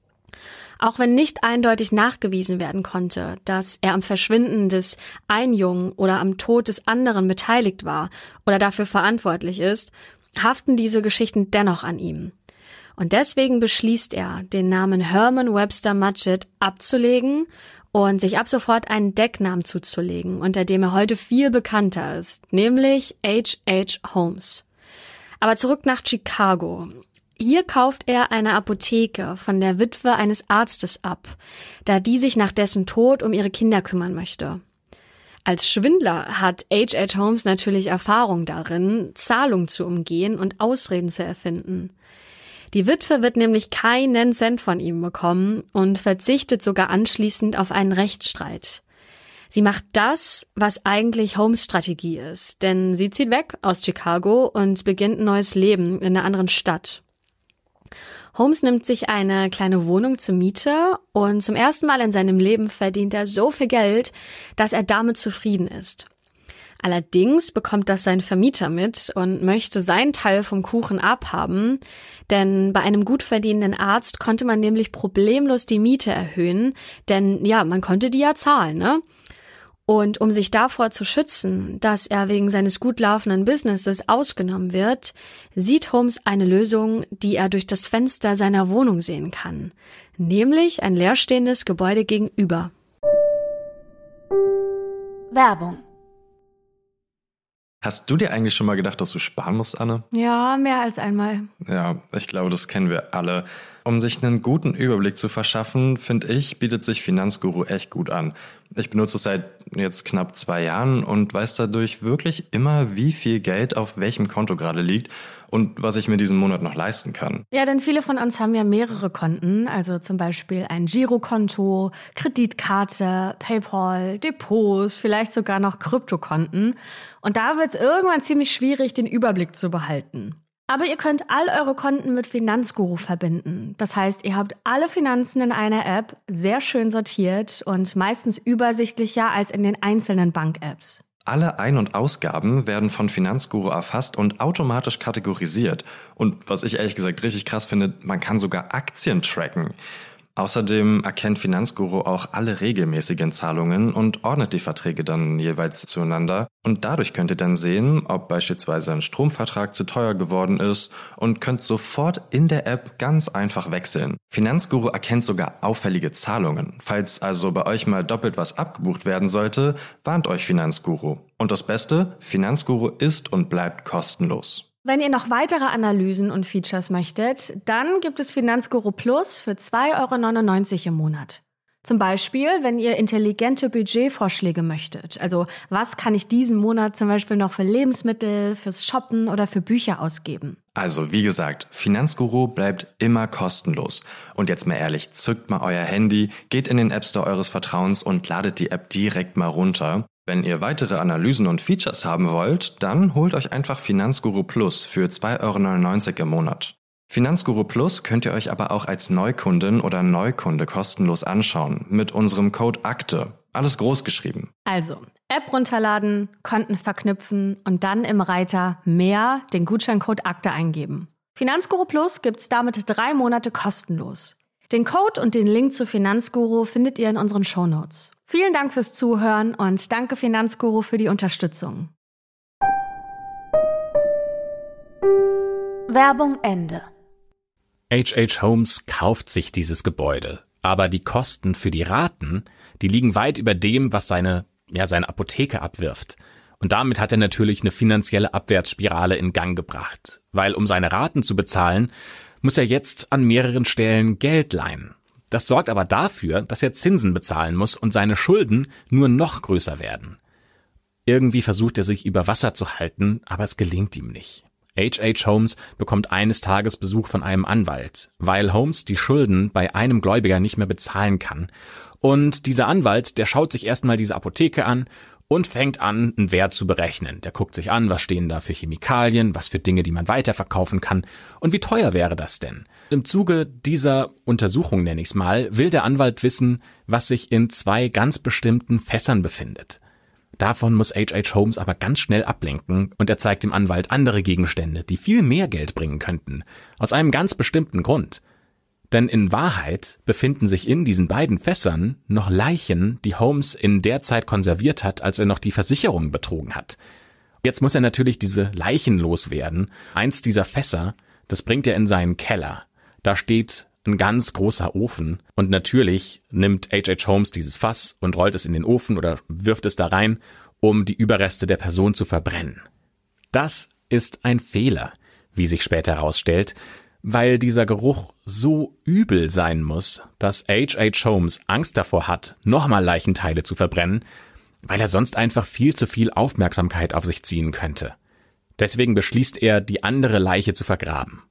Speaker 2: Auch wenn nicht eindeutig nachgewiesen werden konnte, dass er am Verschwinden des einen Jungen oder am Tod des anderen beteiligt war oder dafür verantwortlich ist, haften diese Geschichten dennoch an ihm. Und deswegen beschließt er, den Namen Herman Webster Mudgett abzulegen und sich ab sofort einen Decknamen zuzulegen, unter dem er heute viel bekannter ist, nämlich H H Holmes. Aber zurück nach Chicago. Hier kauft er eine Apotheke von der Witwe eines Arztes ab, da die sich nach dessen Tod um ihre Kinder kümmern möchte. Als Schwindler hat H H Holmes natürlich Erfahrung darin, Zahlungen zu umgehen und Ausreden zu erfinden. Die Witwe wird nämlich keinen Cent von ihm bekommen und verzichtet sogar anschließend auf einen Rechtsstreit. Sie macht das, was eigentlich Holmes' Strategie ist, denn sie zieht weg aus Chicago und beginnt ein neues Leben in einer anderen Stadt. Holmes nimmt sich eine kleine Wohnung zur Miete und zum ersten Mal in seinem Leben verdient er so viel Geld, dass er damit zufrieden ist. Allerdings bekommt das sein Vermieter mit und möchte seinen Teil vom Kuchen abhaben, denn bei einem gut verdienenden Arzt konnte man nämlich problemlos die Miete erhöhen, denn ja, man konnte die ja zahlen, ne? Und um sich davor zu schützen, dass er wegen seines gut laufenden Businesses ausgenommen wird, sieht Holmes eine Lösung, die er durch das Fenster seiner Wohnung sehen kann. Nämlich ein leerstehendes Gebäude gegenüber.
Speaker 1: Werbung.
Speaker 4: Hast du dir eigentlich schon mal gedacht, dass du sparen musst, Anne?
Speaker 2: Ja, mehr als einmal.
Speaker 4: Ja, ich glaube, das kennen wir alle. Um sich einen guten Überblick zu verschaffen, finde ich, bietet sich Finanzguru echt gut an. Ich benutze es seit jetzt knapp zwei Jahren und weiß dadurch wirklich immer, wie viel Geld auf welchem Konto gerade liegt und was ich mir diesen Monat noch leisten kann.
Speaker 2: Ja, denn viele von uns haben ja mehrere Konten, also zum Beispiel ein Girokonto, Kreditkarte, PayPal, Depots, vielleicht sogar noch Kryptokonten. Und da wird es irgendwann ziemlich schwierig, den Überblick zu behalten. Aber ihr könnt all eure Konten mit Finanzguru verbinden. Das heißt, ihr habt alle Finanzen in einer App sehr schön sortiert und meistens übersichtlicher als in den einzelnen Bank-Apps.
Speaker 4: Alle Ein- und Ausgaben werden von Finanzguru erfasst und automatisch kategorisiert. Und was ich ehrlich gesagt richtig krass finde, man kann sogar Aktien tracken. Außerdem erkennt Finanzguru auch alle regelmäßigen Zahlungen und ordnet die Verträge dann jeweils zueinander. Und dadurch könnt ihr dann sehen, ob beispielsweise ein Stromvertrag zu teuer geworden ist und könnt sofort in der App ganz einfach wechseln. Finanzguru erkennt sogar auffällige Zahlungen. Falls also bei euch mal doppelt was abgebucht werden sollte, warnt euch Finanzguru. Und das Beste, Finanzguru ist und bleibt kostenlos.
Speaker 2: Wenn ihr noch weitere Analysen und Features möchtet, dann gibt es Finanzguru Plus für zwei Euro neunundneunzig im Monat. Zum Beispiel, wenn ihr intelligente Budgetvorschläge möchtet. Also was kann ich diesen Monat zum Beispiel noch für Lebensmittel, fürs Shoppen oder für Bücher ausgeben?
Speaker 4: Also wie gesagt, Finanzguru bleibt immer kostenlos. Und jetzt mal ehrlich, zückt mal euer Handy, geht in den App Store eures Vertrauens und ladet die App direkt mal runter. Wenn ihr weitere Analysen und Features haben wollt, dann holt euch einfach Finanzguru Plus für zwei Euro neunundneunzig im Monat. Finanzguru Plus könnt ihr euch aber auch als Neukundin oder Neukunde kostenlos anschauen mit unserem Code AKTE. Alles groß geschrieben.
Speaker 2: Also, App runterladen, Konten verknüpfen und dann im Reiter Mehr den Gutscheincode AKTE eingeben. Finanzguru Plus gibt's damit drei Monate kostenlos. Den Code und den Link zu Finanzguru findet ihr in unseren Shownotes. Vielen Dank fürs Zuhören und danke Finanzguru für die Unterstützung.
Speaker 1: Werbung Ende.
Speaker 3: H H. Holmes kauft sich dieses Gebäude, aber die Kosten für die Raten, die liegen weit über dem, was seine, ja, seine Apotheke abwirft. Und damit hat er natürlich eine finanzielle Abwärtsspirale in Gang gebracht, weil um seine Raten zu bezahlen, muss er jetzt an mehreren Stellen Geld leihen. Das sorgt aber dafür, dass er Zinsen bezahlen muss und seine Schulden nur noch größer werden. Irgendwie versucht er sich über Wasser zu halten, aber es gelingt ihm nicht. H H. Holmes bekommt eines Tages Besuch von einem Anwalt, weil Holmes die Schulden bei einem Gläubiger nicht mehr bezahlen kann. Und dieser Anwalt, der schaut sich erstmal diese Apotheke an und fängt an, einen Wert zu berechnen. Der guckt sich an, was stehen da für Chemikalien, was für Dinge, die man weiterverkaufen kann und wie teuer wäre das denn. Im Zuge dieser Untersuchung, nenne ich es mal, will der Anwalt wissen, was sich in zwei ganz bestimmten Fässern befindet. Davon muss H H. Holmes aber ganz schnell ablenken und er zeigt dem Anwalt andere Gegenstände, die viel mehr Geld bringen könnten, aus einem ganz bestimmten Grund. Denn in Wahrheit befinden sich in diesen beiden Fässern noch Leichen, die Holmes in der Zeit konserviert hat, als er noch die Versicherung betrogen hat. Jetzt muss er natürlich diese Leichen loswerden. Eins dieser Fässer, das bringt er in seinen Keller. Da steht ein ganz großer Ofen und natürlich nimmt H H. Holmes dieses Fass und rollt es in den Ofen oder wirft es da rein, um die Überreste der Person zu verbrennen. Das ist ein Fehler, wie sich später herausstellt, weil dieser Geruch so übel sein muss, dass H H. Holmes Angst davor hat, nochmal Leichenteile zu verbrennen, weil er sonst einfach viel zu viel Aufmerksamkeit auf sich ziehen könnte. Deswegen beschließt er, die andere Leiche zu vergraben.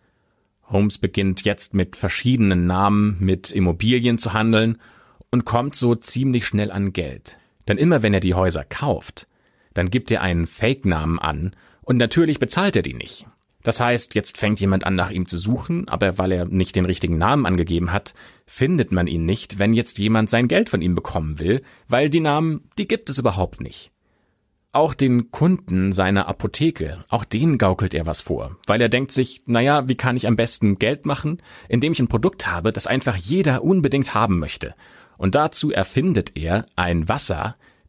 Speaker 3: Holmes beginnt jetzt mit verschiedenen Namen mit Immobilien zu handeln und kommt so ziemlich schnell an Geld. Denn immer wenn er die Häuser kauft, dann gibt er einen Fake-Namen an und natürlich bezahlt er die nicht. Das heißt, jetzt fängt jemand an, nach ihm zu suchen, aber weil er nicht den richtigen Namen angegeben hat, findet man ihn nicht, wenn jetzt jemand sein Geld von ihm bekommen will, weil die Namen, die gibt es überhaupt nicht. Auch den Kunden seiner Apotheke, auch denen gaukelt er was vor, weil er denkt sich, naja, wie kann ich am besten Geld machen, indem ich ein Produkt habe, das einfach jeder unbedingt haben möchte. Und dazu erfindet er ein Wasser,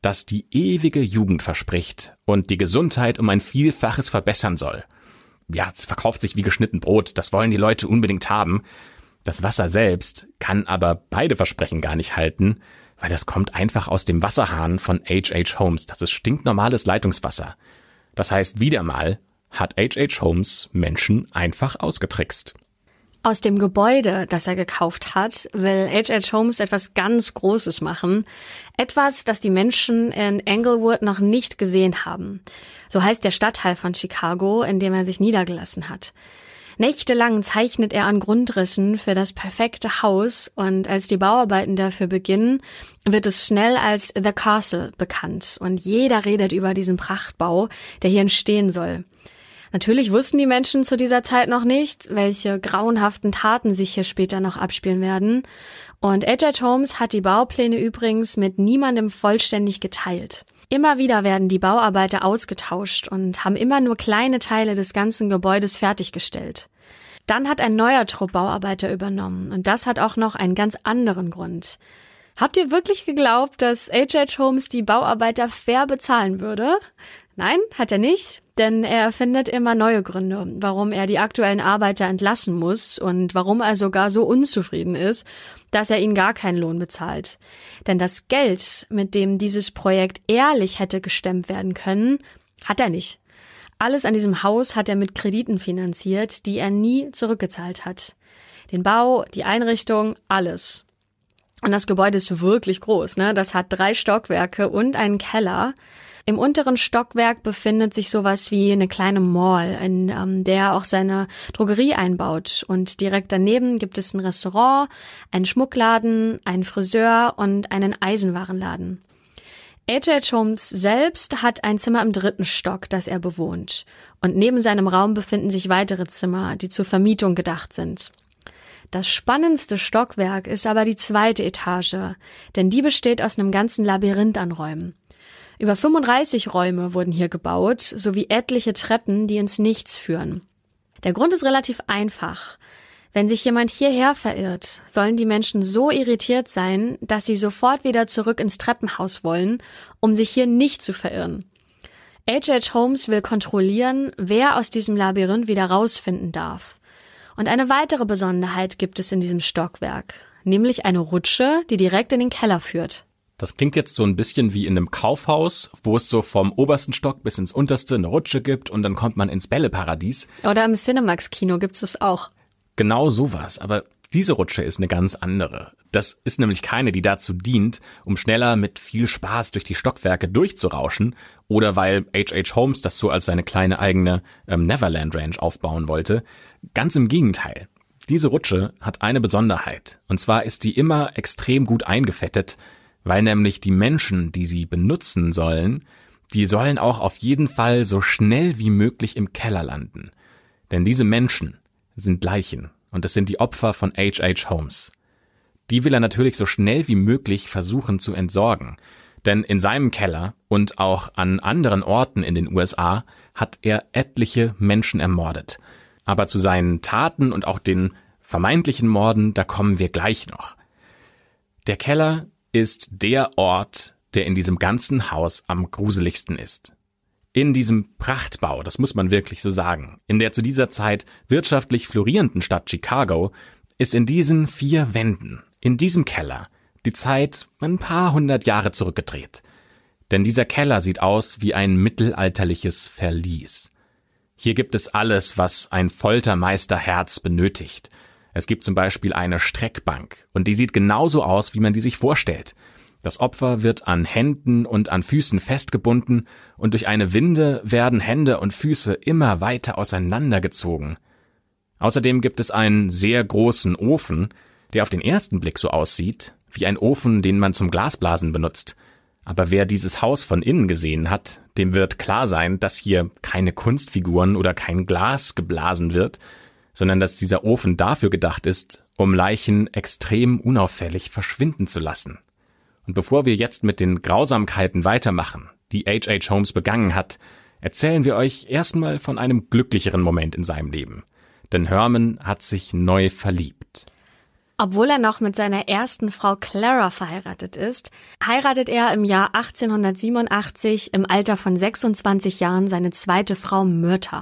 Speaker 3: das die ewige Jugend verspricht und die Gesundheit um ein Vielfaches verbessern soll. Ja, es verkauft sich wie geschnitten Brot, das wollen die Leute unbedingt haben. Das Wasser selbst kann aber beide Versprechen gar nicht halten, weil das kommt einfach aus dem Wasserhahn von H H. Holmes. Das ist stinknormales Leitungswasser. Das heißt, wieder mal hat H H. Holmes Menschen einfach ausgetrickst.
Speaker 2: Aus dem Gebäude, das er gekauft hat, will H H. Holmes etwas ganz Großes machen. Etwas, das die Menschen in Englewood noch nicht gesehen haben. So heißt der Stadtteil von Chicago, in dem er sich niedergelassen hat. Nächtelang zeichnet er an Grundrissen für das perfekte Haus und als die Bauarbeiten dafür beginnen, wird es schnell als The Castle bekannt und jeder redet über diesen Prachtbau, der hier entstehen soll. Natürlich wussten die Menschen zu dieser Zeit noch nicht, welche grauenhaften Taten sich hier später noch abspielen werden. Und H H. Holmes hat die Baupläne übrigens mit niemandem vollständig geteilt. Immer wieder werden die Bauarbeiter ausgetauscht und haben immer nur kleine Teile des ganzen Gebäudes fertiggestellt. Dann hat ein neuer Trupp Bauarbeiter übernommen und das hat auch noch einen ganz anderen Grund. Habt ihr wirklich geglaubt, dass H H. Holmes die Bauarbeiter fair bezahlen würde? Nein, hat er nicht, denn er erfindet immer neue Gründe, warum er die aktuellen Arbeiter entlassen muss und warum er sogar so unzufrieden ist, dass er ihnen gar keinen Lohn bezahlt. Denn das Geld, mit dem dieses Projekt ehrlich hätte gestemmt werden können, hat er nicht. Alles an diesem Haus hat er mit Krediten finanziert, die er nie zurückgezahlt hat. Den Bau, die Einrichtung, alles. Und das Gebäude ist wirklich groß, ne? Das hat drei Stockwerke und einen Keller. Im unteren Stockwerk befindet sich sowas wie eine kleine Mall, in ähm, der er auch seine Drogerie einbaut. Und direkt daneben gibt es ein Restaurant, einen Schmuckladen, einen Friseur und einen Eisenwarenladen. H H. Holmes selbst hat ein Zimmer im dritten Stock, das er bewohnt. Und neben seinem Raum befinden sich weitere Zimmer, die zur Vermietung gedacht sind. Das spannendste Stockwerk ist aber die zweite Etage, denn die besteht aus einem ganzen Labyrinth an Räumen. Über fünfunddreißig Räume wurden hier gebaut, sowie etliche Treppen, die ins Nichts führen. Der Grund ist relativ einfach. Wenn sich jemand hierher verirrt, sollen die Menschen so irritiert sein, dass sie sofort wieder zurück ins Treppenhaus wollen, um sich hier nicht zu verirren. H H. Holmes will kontrollieren, wer aus diesem Labyrinth wieder rausfinden darf. Und eine weitere Besonderheit gibt es in diesem Stockwerk, nämlich eine Rutsche, die direkt in den Keller führt.
Speaker 3: Das klingt jetzt so ein bisschen wie in einem Kaufhaus, wo es so vom obersten Stock bis ins unterste eine Rutsche gibt und dann kommt man ins Bälleparadies.
Speaker 2: Oder im Cinemax-Kino gibt's es auch.
Speaker 3: Genau sowas, aber diese Rutsche ist eine ganz andere. Das ist nämlich keine, die dazu dient, um schneller mit viel Spaß durch die Stockwerke durchzurauschen oder weil H H. Holmes das so als seine kleine eigene ähm, Neverland Ranch aufbauen wollte. Ganz im Gegenteil. Diese Rutsche hat eine Besonderheit und zwar ist die immer extrem gut eingefettet, weil nämlich die Menschen, die sie benutzen sollen, die sollen auch auf jeden Fall so schnell wie möglich im Keller landen. Denn diese Menschen sind Leichen und es sind die Opfer von H H. Holmes. Die will er natürlich so schnell wie möglich versuchen zu entsorgen, denn in seinem Keller und auch an anderen Orten in den U S A hat er etliche Menschen ermordet. Aber zu seinen Taten und auch den vermeintlichen Morden, da kommen wir gleich noch. Der Keller ist der Ort, der in diesem ganzen Haus am gruseligsten ist. In diesem Prachtbau, das muss man wirklich so sagen, in der zu dieser Zeit wirtschaftlich florierenden Stadt Chicago, ist in diesen vier Wänden, in diesem Keller, die Zeit ein paar hundert Jahre zurückgedreht. Denn dieser Keller sieht aus wie ein mittelalterliches Verlies. Hier gibt es alles, was ein Foltermeisterherz benötigt. Es gibt zum Beispiel eine Streckbank und die sieht genauso aus, wie man die sich vorstellt. Das Opfer wird an Händen und an Füßen festgebunden und durch eine Winde werden Hände und Füße immer weiter auseinandergezogen. Außerdem gibt es einen sehr großen Ofen, der auf den ersten Blick so aussieht, wie ein Ofen, den man zum Glasblasen benutzt. Aber wer dieses Haus von innen gesehen hat, dem wird klar sein, dass hier keine Kunstfiguren oder kein Glas geblasen wird, sondern dass dieser Ofen dafür gedacht ist, um Leichen extrem unauffällig verschwinden zu lassen. Und bevor wir jetzt mit den Grausamkeiten weitermachen, die H H. Holmes begangen hat, erzählen wir euch erstmal von einem glücklicheren Moment in seinem Leben. Denn Herman hat sich neu verliebt.
Speaker 2: Obwohl er noch mit seiner ersten Frau Clara verheiratet ist, heiratet er im Jahr achtzehnhundertsiebenundachtzig im Alter von sechsundzwanzig Jahren seine zweite Frau Myrta.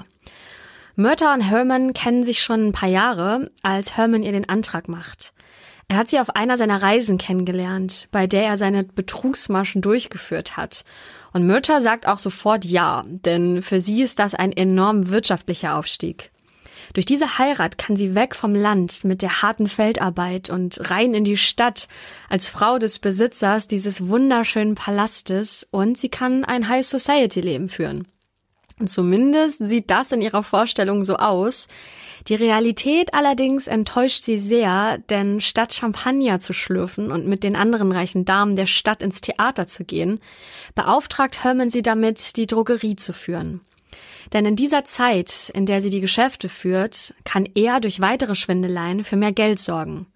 Speaker 2: Myrta und Herman kennen sich schon ein paar Jahre, als Herman ihr den Antrag macht. Er hat sie auf einer seiner Reisen kennengelernt, bei der er seine Betrugsmaschen durchgeführt hat. Und Myrta sagt auch sofort ja, denn für sie ist das ein enorm wirtschaftlicher Aufstieg. Durch diese Heirat kann sie weg vom Land mit der harten Feldarbeit und rein in die Stadt als Frau des Besitzers dieses wunderschönen Palastes, und sie kann ein High-Society-Leben führen. Und zumindest sieht das in ihrer Vorstellung so aus. Die Realität allerdings enttäuscht sie sehr, denn statt Champagner zu schlürfen und mit den anderen reichen Damen der Stadt ins Theater zu gehen, beauftragt Herman sie damit, die Drogerie zu führen. Denn in dieser Zeit, in der sie die Geschäfte führt, kann er durch weitere Schwindeleien für mehr Geld sorgen.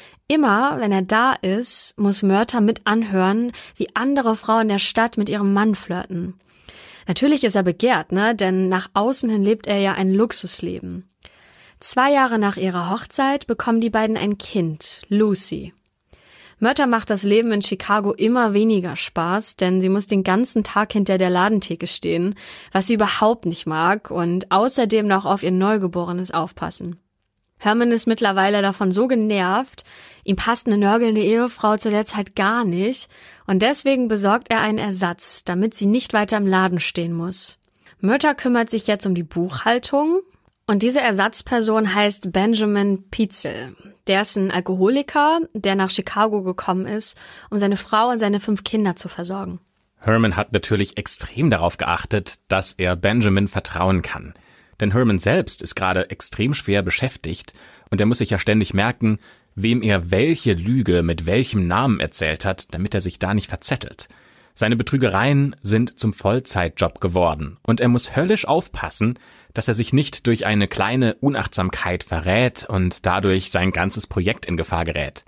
Speaker 2: Immer, wenn er da ist, muss Myrta mit anhören, wie andere Frauen der Stadt mit ihrem Mann flirten. Natürlich ist er begehrt, ne? Denn nach außen hin lebt er ja ein Luxusleben. Zwei Jahre nach ihrer Hochzeit bekommen die beiden ein Kind, Lucy. Myrta macht das Leben in Chicago immer weniger Spaß, denn sie muss den ganzen Tag hinter der Ladentheke stehen, was sie überhaupt nicht mag, und außerdem noch auf ihr Neugeborenes aufpassen. Herman ist mittlerweile davon so genervt, ihm passt eine nörgelnde Ehefrau zu der Zeit gar nicht, und deswegen besorgt er einen Ersatz, damit sie nicht weiter im Laden stehen muss. Myrta kümmert sich jetzt um die Buchhaltung, und diese Ersatzperson heißt Benjamin Pietzel. Der ist ein Alkoholiker, der nach Chicago gekommen ist, um seine Frau und seine fünf Kinder zu versorgen.
Speaker 3: Herman hat natürlich extrem darauf geachtet, dass er Benjamin vertrauen kann. Denn Herman selbst ist gerade extrem schwer beschäftigt und er muss sich ja ständig merken, wem er welche Lüge mit welchem Namen erzählt hat, damit er sich da nicht verzettelt. Seine Betrügereien sind zum Vollzeitjob geworden und er muss höllisch aufpassen, dass er sich nicht durch eine kleine Unachtsamkeit verrät und dadurch sein ganzes Projekt in Gefahr gerät.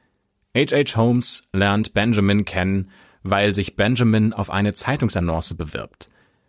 Speaker 3: H H. Holmes lernt Benjamin kennen, weil sich Benjamin auf eine Zeitungsannonce bewirbt.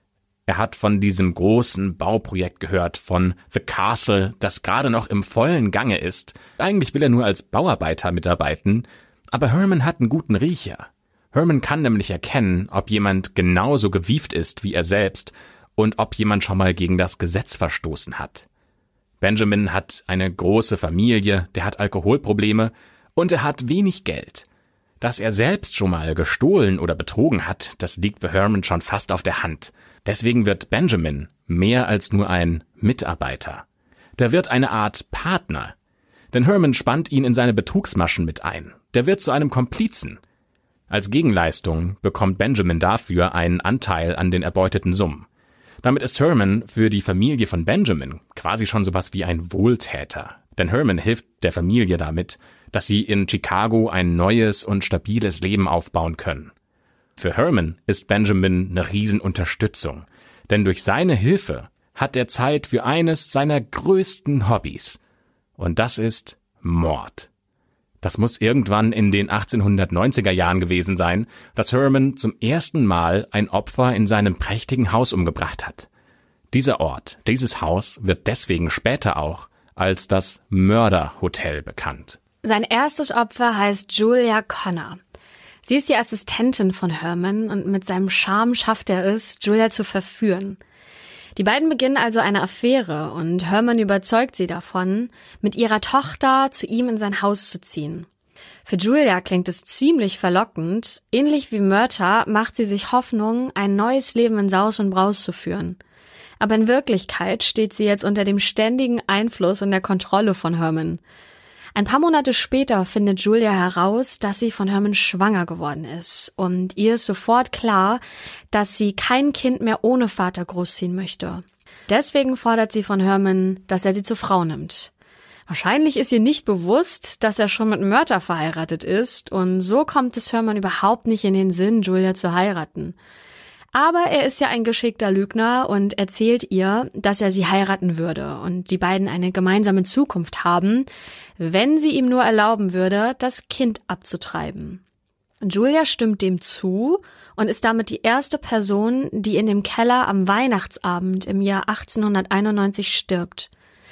Speaker 3: Er hat von diesem großen Bauprojekt gehört, von The Castle, das gerade noch im vollen Gange ist. Eigentlich will er nur als Bauarbeiter mitarbeiten, aber Herman hat einen guten Riecher. Herman kann nämlich erkennen, ob jemand genauso gewieft ist wie er selbst und ob jemand schon mal gegen das Gesetz verstoßen hat. Benjamin hat eine große Familie, der hat Alkoholprobleme und er hat wenig Geld. Dass er selbst schon mal gestohlen oder betrogen hat, das liegt für Herman schon fast auf der Hand. Deswegen wird Benjamin mehr als nur ein Mitarbeiter. Der wird eine Art Partner. Denn Herman spannt ihn in seine Betrugsmaschen mit ein. Der wird zu einem Komplizen. Als Gegenleistung bekommt Benjamin dafür einen Anteil an den erbeuteten Summen. Damit ist Herman für die Familie von Benjamin quasi schon sowas wie ein Wohltäter. Denn Herman hilft der Familie damit, dass sie in Chicago ein neues und stabiles Leben aufbauen können. Für Herman ist Benjamin eine Riesenunterstützung, denn durch seine Hilfe hat er Zeit für eines seiner größten Hobbys. Und das ist Mord. Das muss irgendwann in den achtzehnhundertneunziger Jahren gewesen sein, dass Herman zum ersten Mal ein Opfer in seinem prächtigen Haus umgebracht hat. Dieser Ort, dieses Haus wird deswegen später auch als das Mörderhotel bekannt.
Speaker 2: Sein erstes Opfer heißt Julia Connor. Sie ist die Assistentin von Herman und mit seinem Charme schafft er es, Julia zu verführen. Die beiden beginnen also eine Affäre und Herman überzeugt sie davon, mit ihrer Tochter zu ihm in sein Haus zu ziehen. Für Julia klingt es ziemlich verlockend. Ähnlich wie Myrta macht sie sich Hoffnung, ein neues Leben in Saus und Braus zu führen. Aber in Wirklichkeit steht sie jetzt unter dem ständigen Einfluss und der Kontrolle von Herman. Ein paar Monate später findet Julia heraus, dass sie von Herman schwanger geworden ist. Und ihr ist sofort klar, dass sie kein Kind mehr ohne Vater großziehen möchte. Deswegen fordert sie von Herman, dass er sie zur Frau nimmt. Wahrscheinlich ist ihr nicht bewusst, dass er schon mit Myrta verheiratet ist. Und so kommt es Herman überhaupt nicht in den Sinn, Julia zu heiraten. Aber er ist ja ein geschickter Lügner und erzählt ihr, dass er sie heiraten würde und die beiden eine gemeinsame Zukunft haben, wenn sie ihm nur erlauben würde, das Kind abzutreiben. Julia stimmt dem zu und ist damit die erste Person, die in dem Keller am Weihnachtsabend im Jahr achtzehnhunderteinundneunzig stirbt.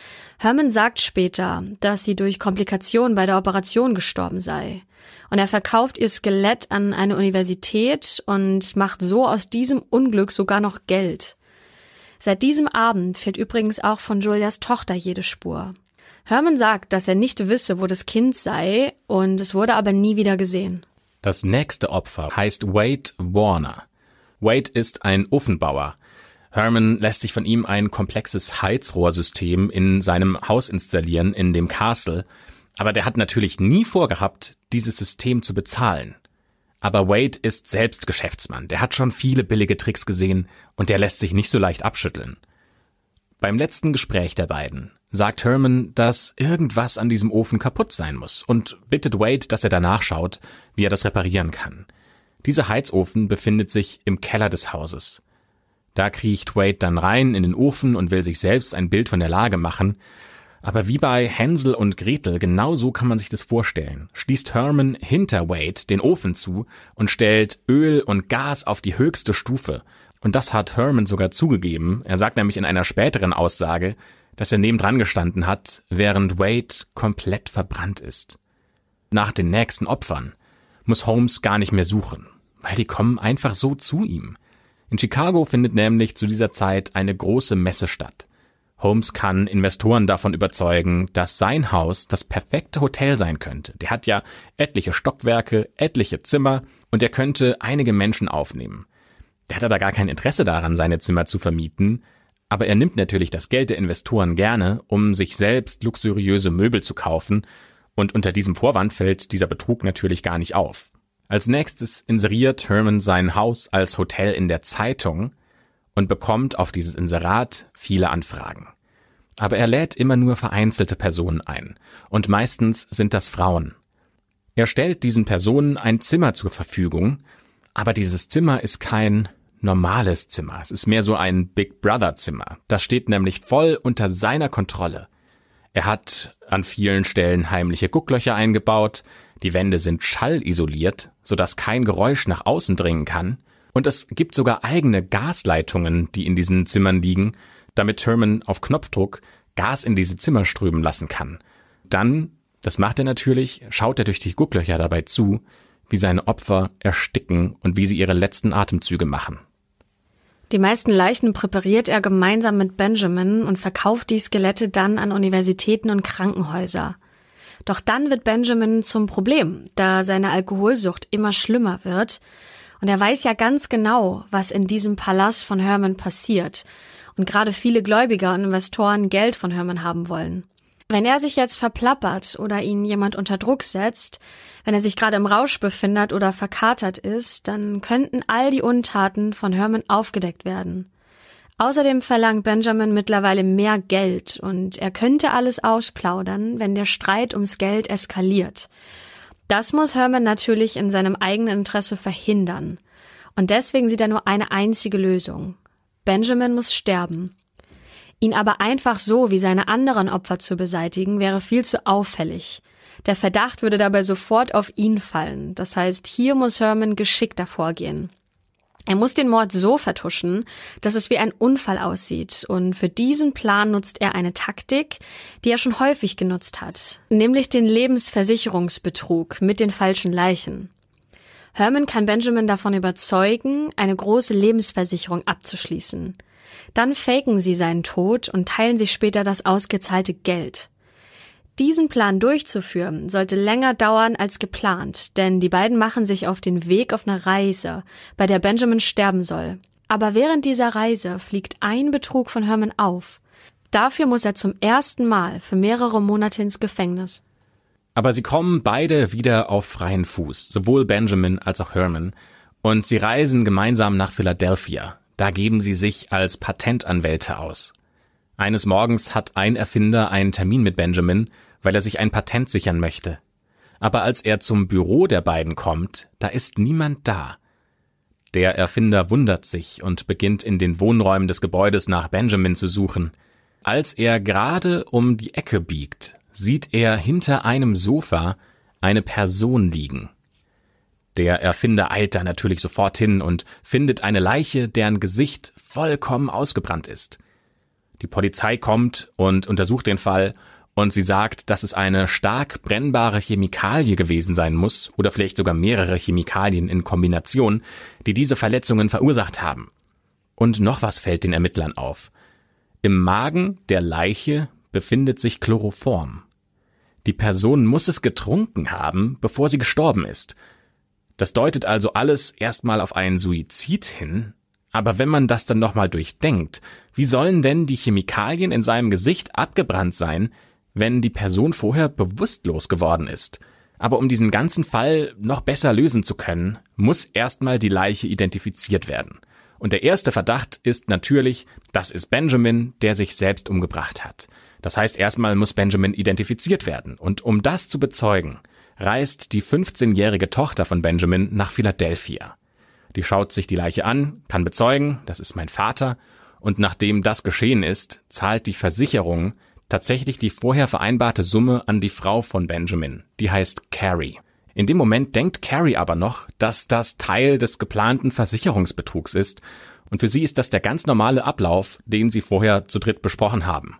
Speaker 2: Herman sagt später, dass sie durch Komplikationen bei der Operation gestorben sei. Und er verkauft ihr Skelett an eine Universität und macht so aus diesem Unglück sogar noch Geld. Seit diesem Abend fehlt übrigens auch von Julias Tochter jede Spur. Herman sagt, dass er nicht wisse, wo das Kind sei, und es wurde aber nie wieder gesehen.
Speaker 3: Das nächste Opfer heißt Wade Warner. Wade ist ein Ofenbauer. Herman lässt sich von ihm ein komplexes Heizrohrsystem in seinem Haus installieren, in dem Castle. Aber der hat natürlich nie vorgehabt, dieses System zu bezahlen. Aber Wade ist selbst Geschäftsmann. Der hat schon viele billige Tricks gesehen und der lässt sich nicht so leicht abschütteln. Beim letzten Gespräch der beiden sagt Herman, dass irgendwas an diesem Ofen kaputt sein muss und bittet Wade, dass er danach schaut, wie er das reparieren kann. Dieser Heizofen befindet sich im Keller des Hauses. Da kriecht Wade dann rein in den Ofen und will sich selbst ein Bild von der Lage machen. Aber wie bei Hänsel und Gretel, genau so kann man sich das vorstellen, schließt Herman hinter Wade den Ofen zu und stellt Öl und Gas auf die höchste Stufe. Und das hat Herman sogar zugegeben. Er sagt nämlich in einer späteren Aussage, dass er nebendran gestanden hat, während Wade komplett verbrannt ist. Nach den nächsten Opfern muss Holmes gar nicht mehr suchen, weil die kommen einfach so zu ihm. In Chicago findet nämlich zu dieser Zeit eine große Messe statt. Holmes kann Investoren davon überzeugen, dass sein Haus das perfekte Hotel sein könnte. Der hat ja etliche Stockwerke, etliche Zimmer und er könnte einige Menschen aufnehmen. Der hat aber gar kein Interesse daran, seine Zimmer zu vermieten, aber er nimmt natürlich das Geld der Investoren gerne, um sich selbst luxuriöse Möbel zu kaufen, und unter diesem Vorwand fällt dieser Betrug natürlich gar nicht auf. Als nächstes inseriert Herman sein Haus als Hotel in der Zeitung und bekommt auf dieses Inserat viele Anfragen. Aber er lädt immer nur vereinzelte Personen ein, und meistens sind das Frauen. Er stellt diesen Personen ein Zimmer zur Verfügung, aber dieses Zimmer ist kein normales Zimmer. Es ist mehr so ein Big Brother Zimmer. Das steht nämlich voll unter seiner Kontrolle. Er hat an vielen Stellen heimliche Gucklöcher eingebaut, die Wände sind schallisoliert, sodass kein Geräusch nach außen dringen kann, und es gibt sogar eigene Gasleitungen, die in diesen Zimmern liegen, damit Herman auf Knopfdruck Gas in diese Zimmer strömen lassen kann. Dann, das macht er natürlich, schaut er durch die Gucklöcher dabei zu, wie seine Opfer ersticken und wie sie ihre letzten Atemzüge machen.
Speaker 2: Die meisten Leichen präpariert er gemeinsam mit Benjamin und verkauft die Skelette dann an Universitäten und Krankenhäuser. Doch dann wird Benjamin zum Problem, da seine Alkoholsucht immer schlimmer wird. Und er weiß ja ganz genau, was in diesem Palast von Herman passiert. Und gerade viele Gläubiger und Investoren Geld von Herman haben wollen. Wenn er sich jetzt verplappert oder ihn jemand unter Druck setzt, wenn er sich gerade im Rausch befindet oder verkatert ist, dann könnten all die Untaten von Herman aufgedeckt werden. Außerdem verlangt Benjamin mittlerweile mehr Geld und er könnte alles ausplaudern, wenn der Streit ums Geld eskaliert. Das muss Herman natürlich in seinem eigenen Interesse verhindern. Und deswegen sieht er nur eine einzige Lösung. Benjamin muss sterben. Ihn aber einfach so wie seine anderen Opfer zu beseitigen, wäre viel zu auffällig. Der Verdacht würde dabei sofort auf ihn fallen. Das heißt, hier muss Herman geschickter vorgehen. Er muss den Mord so vertuschen, dass es wie ein Unfall aussieht. Und für diesen Plan nutzt er eine Taktik, die er schon häufig genutzt hat, nämlich den Lebensversicherungsbetrug mit den falschen Leichen. Herman kann Benjamin davon überzeugen, eine große Lebensversicherung abzuschließen. Dann faken sie seinen Tod und teilen sich später das ausgezahlte Geld. Diesen Plan durchzuführen, sollte länger dauern als geplant, denn die beiden machen sich auf den Weg auf eine Reise, bei der Benjamin sterben soll. Aber während dieser Reise fliegt ein Betrug von Herman auf. Dafür muss er zum ersten Mal für mehrere Monate ins Gefängnis.
Speaker 3: Aber sie kommen beide wieder auf freien Fuß, sowohl Benjamin als auch Herman, und sie reisen gemeinsam nach Philadelphia. Da geben sie sich als Patentanwälte aus. Eines Morgens hat ein Erfinder einen Termin mit Benjamin, weil er sich ein Patent sichern möchte. Aber als er zum Büro der beiden kommt, da ist niemand da. Der Erfinder wundert sich und beginnt in den Wohnräumen des Gebäudes nach Benjamin zu suchen. Als er gerade um die Ecke biegt, sieht er hinter einem Sofa eine Person liegen. Der Erfinder eilt da natürlich sofort hin und findet eine Leiche, deren Gesicht vollkommen ausgebrannt ist. Die Polizei kommt und untersucht den Fall und sie sagt, dass es eine stark brennbare Chemikalie gewesen sein muss oder vielleicht sogar mehrere Chemikalien in Kombination, die diese Verletzungen verursacht haben. Und noch was fällt den Ermittlern auf. Im Magen der Leiche befindet sich Chloroform. Die Person muss es getrunken haben, bevor sie gestorben ist. Das deutet also alles erstmal auf einen Suizid hin. Aber wenn man das dann nochmal durchdenkt, wie sollen denn die Chemikalien in seinem Gesicht abgebrannt sein, wenn die Person vorher bewusstlos geworden ist? Aber um diesen ganzen Fall noch besser lösen zu können, muss erstmal die Leiche identifiziert werden. Und der erste Verdacht ist natürlich, das ist Benjamin, der sich selbst umgebracht hat. Das heißt, erstmal muss Benjamin identifiziert werden. Und um das zu bezeugen, reist die fünfzehnjährige Tochter von Benjamin nach Philadelphia. Die schaut sich die Leiche an, kann bezeugen, das ist mein Vater. Und nachdem das geschehen ist, zahlt die Versicherung tatsächlich die vorher vereinbarte Summe an die Frau von Benjamin. Die heißt Carrie. In dem Moment denkt Carrie aber noch, dass das Teil des geplanten Versicherungsbetrugs ist. Und für sie ist das der ganz normale Ablauf, den sie vorher zu dritt besprochen haben.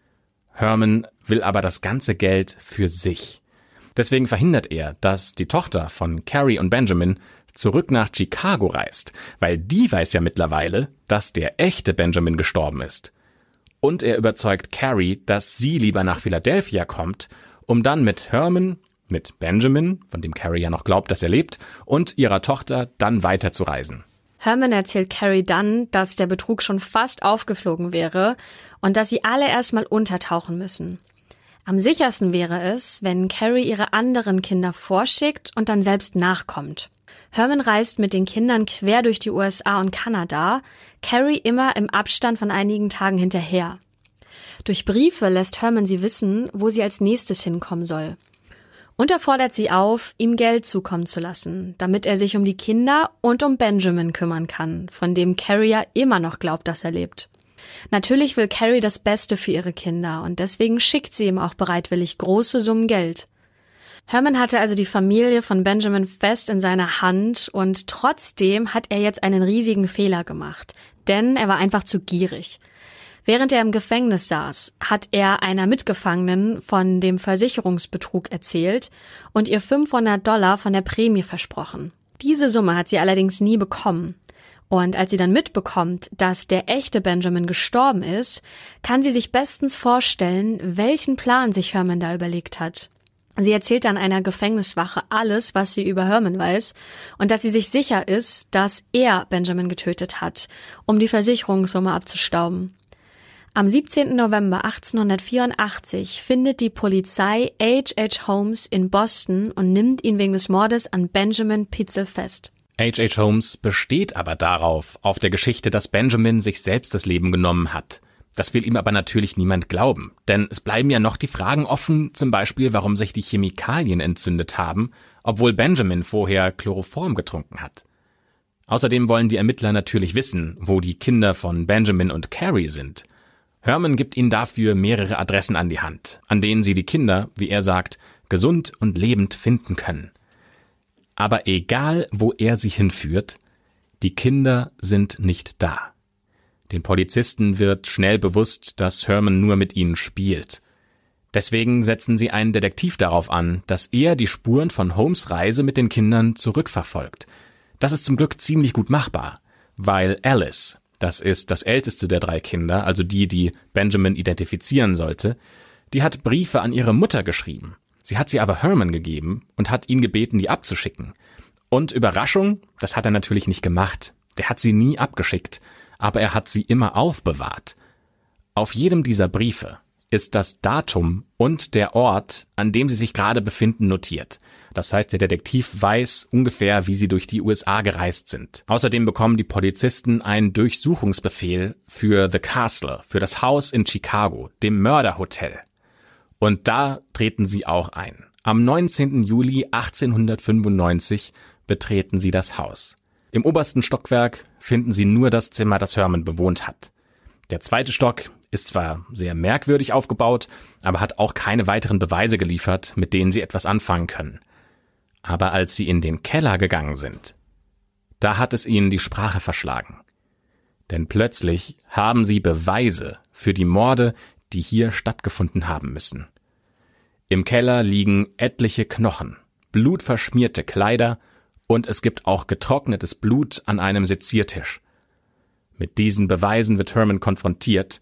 Speaker 3: Herman will aber das ganze Geld für sich. Deswegen verhindert er, dass die Tochter von Carrie und Benjamin zurück nach Chicago reist, weil die weiß ja mittlerweile, dass der echte Benjamin gestorben ist. Und er überzeugt Carrie, dass sie lieber nach Philadelphia kommt, um dann mit Herman, mit Benjamin, von dem Carrie ja noch glaubt, dass er lebt, und ihrer Tochter dann weiterzureisen.
Speaker 2: Herman erzählt Carrie dann, dass der Betrug schon fast aufgeflogen wäre und dass sie alle erstmal untertauchen müssen. Am sichersten wäre es, wenn Carrie ihre anderen Kinder vorschickt und dann selbst nachkommt. Herman reist mit den Kindern quer durch die U S A und Kanada, Carrie immer im Abstand von einigen Tagen hinterher. Durch Briefe lässt Herman sie wissen, wo sie als nächstes hinkommen soll. Und er fordert sie auf, ihm Geld zukommen zu lassen, damit er sich um die Kinder und um Benjamin kümmern kann, von dem Carrie ja immer noch glaubt, dass er lebt. Natürlich will Carrie das Beste für ihre Kinder und deswegen schickt sie ihm auch bereitwillig große Summen Geld. Herman hatte also die Familie von Benjamin fest in seiner Hand und trotzdem hat er jetzt einen riesigen Fehler gemacht, denn er war einfach zu gierig. Während er im Gefängnis saß, hat er einer Mitgefangenen von dem Versicherungsbetrug erzählt und ihr fünfhundert Dollar von der Prämie versprochen. Diese Summe hat sie allerdings nie bekommen. Und als sie dann mitbekommt, dass der echte Benjamin gestorben ist, kann sie sich bestens vorstellen, welchen Plan sich Herman da überlegt hat. Sie erzählt dann einer Gefängniswache alles, was sie über Herman weiß und dass sie sich sicher ist, dass er Benjamin getötet hat, um die Versicherungssumme abzustauben. Am siebzehnten November achtzehnhundertvierundachtzig findet die Polizei H H Holmes in Boston und nimmt ihn wegen des Mordes an Benjamin Pitzel fest.
Speaker 3: H H Holmes besteht aber darauf, auf der Geschichte, dass Benjamin sich selbst das Leben genommen hat. Das will ihm aber natürlich niemand glauben, denn es bleiben ja noch die Fragen offen, zum Beispiel, warum sich die Chemikalien entzündet haben, obwohl Benjamin vorher Chloroform getrunken hat. Außerdem wollen die Ermittler natürlich wissen, wo die Kinder von Benjamin und Carrie sind. Herman gibt ihnen dafür mehrere Adressen an die Hand, an denen sie die Kinder, wie er sagt, gesund und lebend finden können. Aber egal, wo er sie hinführt, die Kinder sind nicht da. Den Polizisten wird schnell bewusst, dass Herman nur mit ihnen spielt. Deswegen setzen sie einen Detektiv darauf an, dass er die Spuren von Holmes' Reise mit den Kindern zurückverfolgt. Das ist zum Glück ziemlich gut machbar, weil Alice, das ist das älteste der drei Kinder, also die, die Benjamin identifizieren sollte, die hat Briefe an ihre Mutter geschrieben. Sie hat sie aber Herman gegeben und hat ihn gebeten, die abzuschicken. Und Überraschung, das hat er natürlich nicht gemacht. Der hat sie nie abgeschickt, aber er hat sie immer aufbewahrt. Auf jedem dieser Briefe ist das Datum und der Ort, an dem sie sich gerade befinden, notiert. Das heißt, der Detektiv weiß ungefähr, wie sie durch die U S A gereist sind. Außerdem bekommen die Polizisten einen Durchsuchungsbefehl für The Castle, für das Haus in Chicago, dem Mörderhotel. Und da treten sie auch ein. Am neunzehnten Juli achtzehnhundertfünfundneunzig betreten sie das Haus. Im obersten Stockwerk finden sie nur das Zimmer, das Herman bewohnt hat. Der zweite Stock ist zwar sehr merkwürdig aufgebaut, aber hat auch keine weiteren Beweise geliefert, mit denen sie etwas anfangen können. Aber als sie in den Keller gegangen sind, da hat es ihnen die Sprache verschlagen. Denn plötzlich haben sie Beweise für die Morde, die hier stattgefunden haben müssen. Im Keller liegen etliche Knochen, blutverschmierte Kleider und es gibt auch getrocknetes Blut an einem Seziertisch. Mit diesen Beweisen wird Herman konfrontiert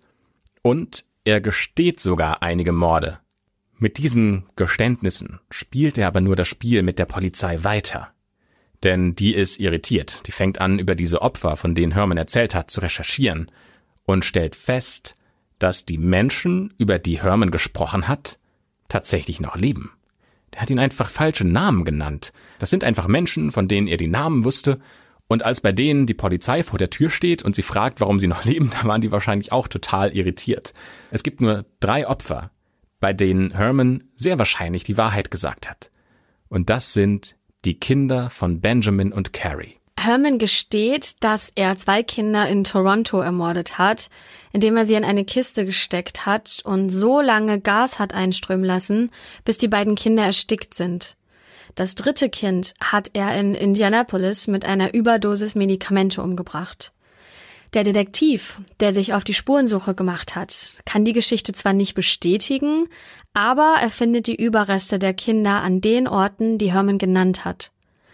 Speaker 3: und er gesteht sogar einige Morde. Mit diesen Geständnissen spielt er aber nur das Spiel mit der Polizei weiter. Denn die ist irritiert. Die fängt an, über diese Opfer, von denen Herman erzählt hat, zu recherchieren und stellt fest, dass die Menschen, über die Herman gesprochen hat, tatsächlich noch leben. Der hat ihnen einfach falsche Namen genannt. Das sind einfach Menschen, von denen er die Namen wusste. Und als bei denen die Polizei vor der Tür steht und sie fragt, warum sie noch leben, da waren die wahrscheinlich auch total irritiert. Es gibt nur drei Opfer, bei denen Herman sehr wahrscheinlich die Wahrheit gesagt hat. Und das sind die Kinder von Benjamin und Carrie.
Speaker 2: Herman gesteht, dass er zwei Kinder in Toronto ermordet hat, indem er sie in eine Kiste gesteckt hat und so lange Gas hat einströmen lassen, bis die beiden Kinder erstickt sind. Das dritte Kind hat er in Indianapolis mit einer Überdosis Medikamente umgebracht. Der Detektiv, der sich auf die Spurensuche gemacht hat, kann die Geschichte zwar nicht bestätigen, aber er findet die Überreste der Kinder an den Orten, die Herman genannt hat.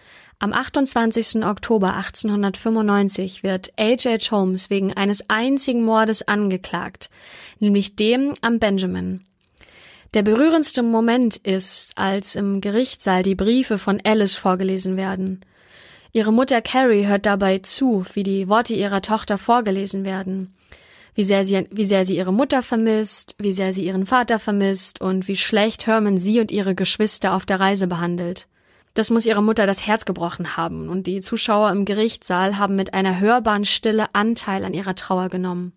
Speaker 2: Am achtundzwanzigsten Oktober achtzehnhundertfünfundneunzig wird H H Holmes wegen eines einzigen Mordes angeklagt, nämlich dem am Benjamin. Der berührendste Moment ist, als im Gerichtssaal die Briefe von Alice vorgelesen werden. Ihre Mutter Carrie hört dabei zu, wie die Worte ihrer Tochter vorgelesen werden. Wie sehr sie, wie sehr sie ihre Mutter vermisst, wie sehr sie ihren Vater vermisst und wie schlecht Herman sie und ihre Geschwister auf der Reise behandelt. Das muss ihrer Mutter das Herz gebrochen haben und die Zuschauer im Gerichtssaal haben mit einer hörbaren Stille Anteil an ihrer Trauer genommen.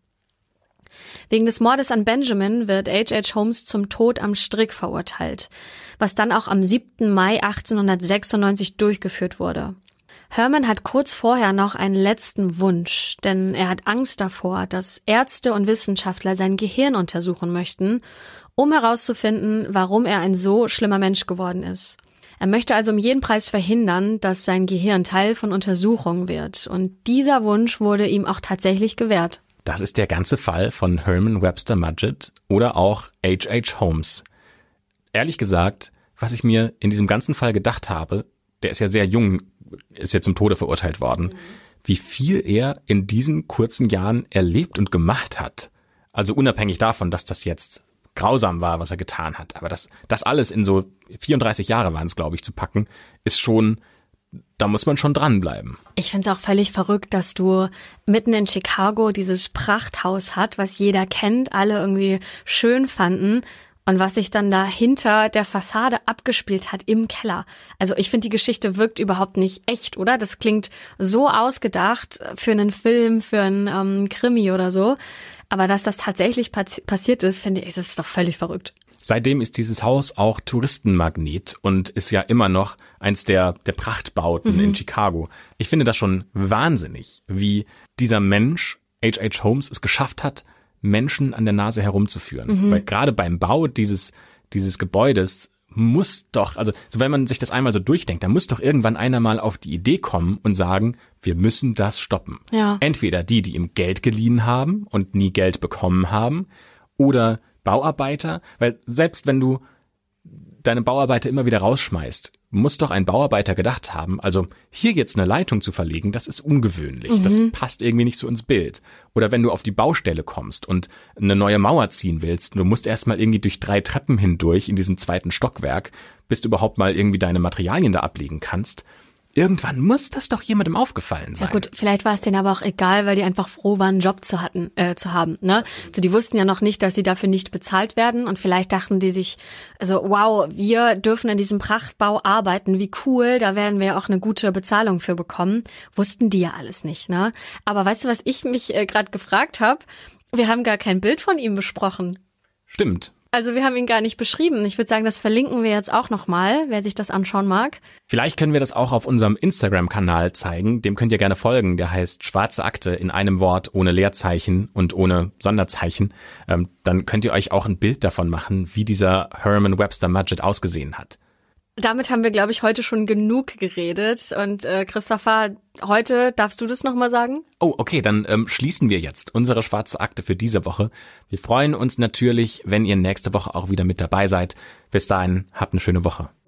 Speaker 2: Wegen des Mordes an Benjamin wird H H Holmes zum Tod am Strick verurteilt, was dann auch am siebten Mai achtzehnhundertsechsundneunzig durchgeführt wurde. Herman hat kurz vorher noch einen letzten Wunsch, denn er hat Angst davor, dass Ärzte und Wissenschaftler sein Gehirn untersuchen möchten, um herauszufinden, warum er ein so schlimmer Mensch geworden ist. Er möchte also um jeden Preis verhindern, dass sein Gehirn Teil von Untersuchungen wird. Und dieser Wunsch wurde ihm auch tatsächlich gewährt.
Speaker 3: Das ist der ganze Fall von Herman Webster Mudgett oder auch H H Holmes. Ehrlich gesagt, was ich mir in diesem ganzen Fall gedacht habe, der ist ja sehr jung, ist ja zum Tode verurteilt worden, mhm. wie viel er in diesen kurzen Jahren erlebt und gemacht hat. Also unabhängig davon, dass das jetzt grausam war, was er getan hat. Aber das, das alles in so vierunddreißig Jahre waren es, glaube ich, zu packen, ist schon, da muss man schon dranbleiben.
Speaker 2: Ich finde es auch völlig verrückt, dass du mitten in Chicago dieses Prachthaus hat, was jeder kennt, alle irgendwie schön fanden und was sich dann da hinter der Fassade abgespielt hat im Keller. Also ich finde, die Geschichte wirkt überhaupt nicht echt, oder? Das klingt so ausgedacht für einen Film, für einen ähm, Krimi oder so. Aber dass das tatsächlich passiert ist, finde ich, ist doch völlig verrückt.
Speaker 3: Seitdem ist dieses Haus auch Touristenmagnet und ist ja immer noch eins der, der Prachtbauten mhm. in Chicago. Ich finde das schon wahnsinnig, wie dieser Mensch, H H Holmes, es geschafft hat, Menschen an der Nase herumzuführen. Mhm. Weil gerade beim Bau dieses, dieses Gebäudes muss doch, also so wenn man sich das einmal so durchdenkt, da muss doch irgendwann einer mal auf die Idee kommen und sagen, wir müssen das stoppen.
Speaker 2: Ja.
Speaker 3: Entweder die, die ihm Geld geliehen haben und nie Geld bekommen haben, oder Bauarbeiter, weil selbst wenn du deine Bauarbeiter immer wieder rausschmeißt, muss doch ein Bauarbeiter gedacht haben, also hier jetzt eine Leitung zu verlegen, das ist ungewöhnlich, mhm. das passt irgendwie nicht so ins Bild. Oder wenn du auf die Baustelle kommst und eine neue Mauer ziehen willst, du musst erstmal irgendwie durch drei Treppen hindurch in diesem zweiten Stockwerk, bis du überhaupt mal irgendwie deine Materialien da ablegen kannst. Irgendwann muss das doch jemandem aufgefallen sein.
Speaker 2: Ja gut, vielleicht war es denen aber auch egal, weil die einfach froh waren, einen Job zu hatten, äh, zu haben. Ne? Also die wussten ja noch nicht, dass sie dafür nicht bezahlt werden und vielleicht dachten die sich, also wow, wir dürfen in diesem Prachtbau arbeiten, wie cool, da werden wir ja auch eine gute Bezahlung für bekommen. Wussten die ja alles nicht. Ne? Aber weißt du, was ich mich äh, gerade gefragt habe? Wir haben gar kein Bild von ihm besprochen.
Speaker 3: Stimmt.
Speaker 2: Also wir haben ihn gar nicht beschrieben. Ich würde sagen, das verlinken wir jetzt auch nochmal, wer sich das anschauen mag.
Speaker 3: Vielleicht können wir das auch auf unserem Instagram-Kanal zeigen. Dem könnt ihr gerne folgen. Der heißt Schwarze Akte in einem Wort, ohne Leerzeichen und ohne Sonderzeichen. Ähm, dann könnt ihr euch auch ein Bild davon machen, wie dieser Herman Webster Mudgett ausgesehen hat.
Speaker 2: Damit haben wir, glaube ich, heute schon genug geredet. Und äh, Christopher, heute darfst du das nochmal sagen?
Speaker 3: Oh, okay, dann ähm, schließen wir jetzt unsere schwarze Akte für diese Woche. Wir freuen uns natürlich, wenn ihr nächste Woche auch wieder mit dabei seid. Bis dahin, habt eine schöne Woche.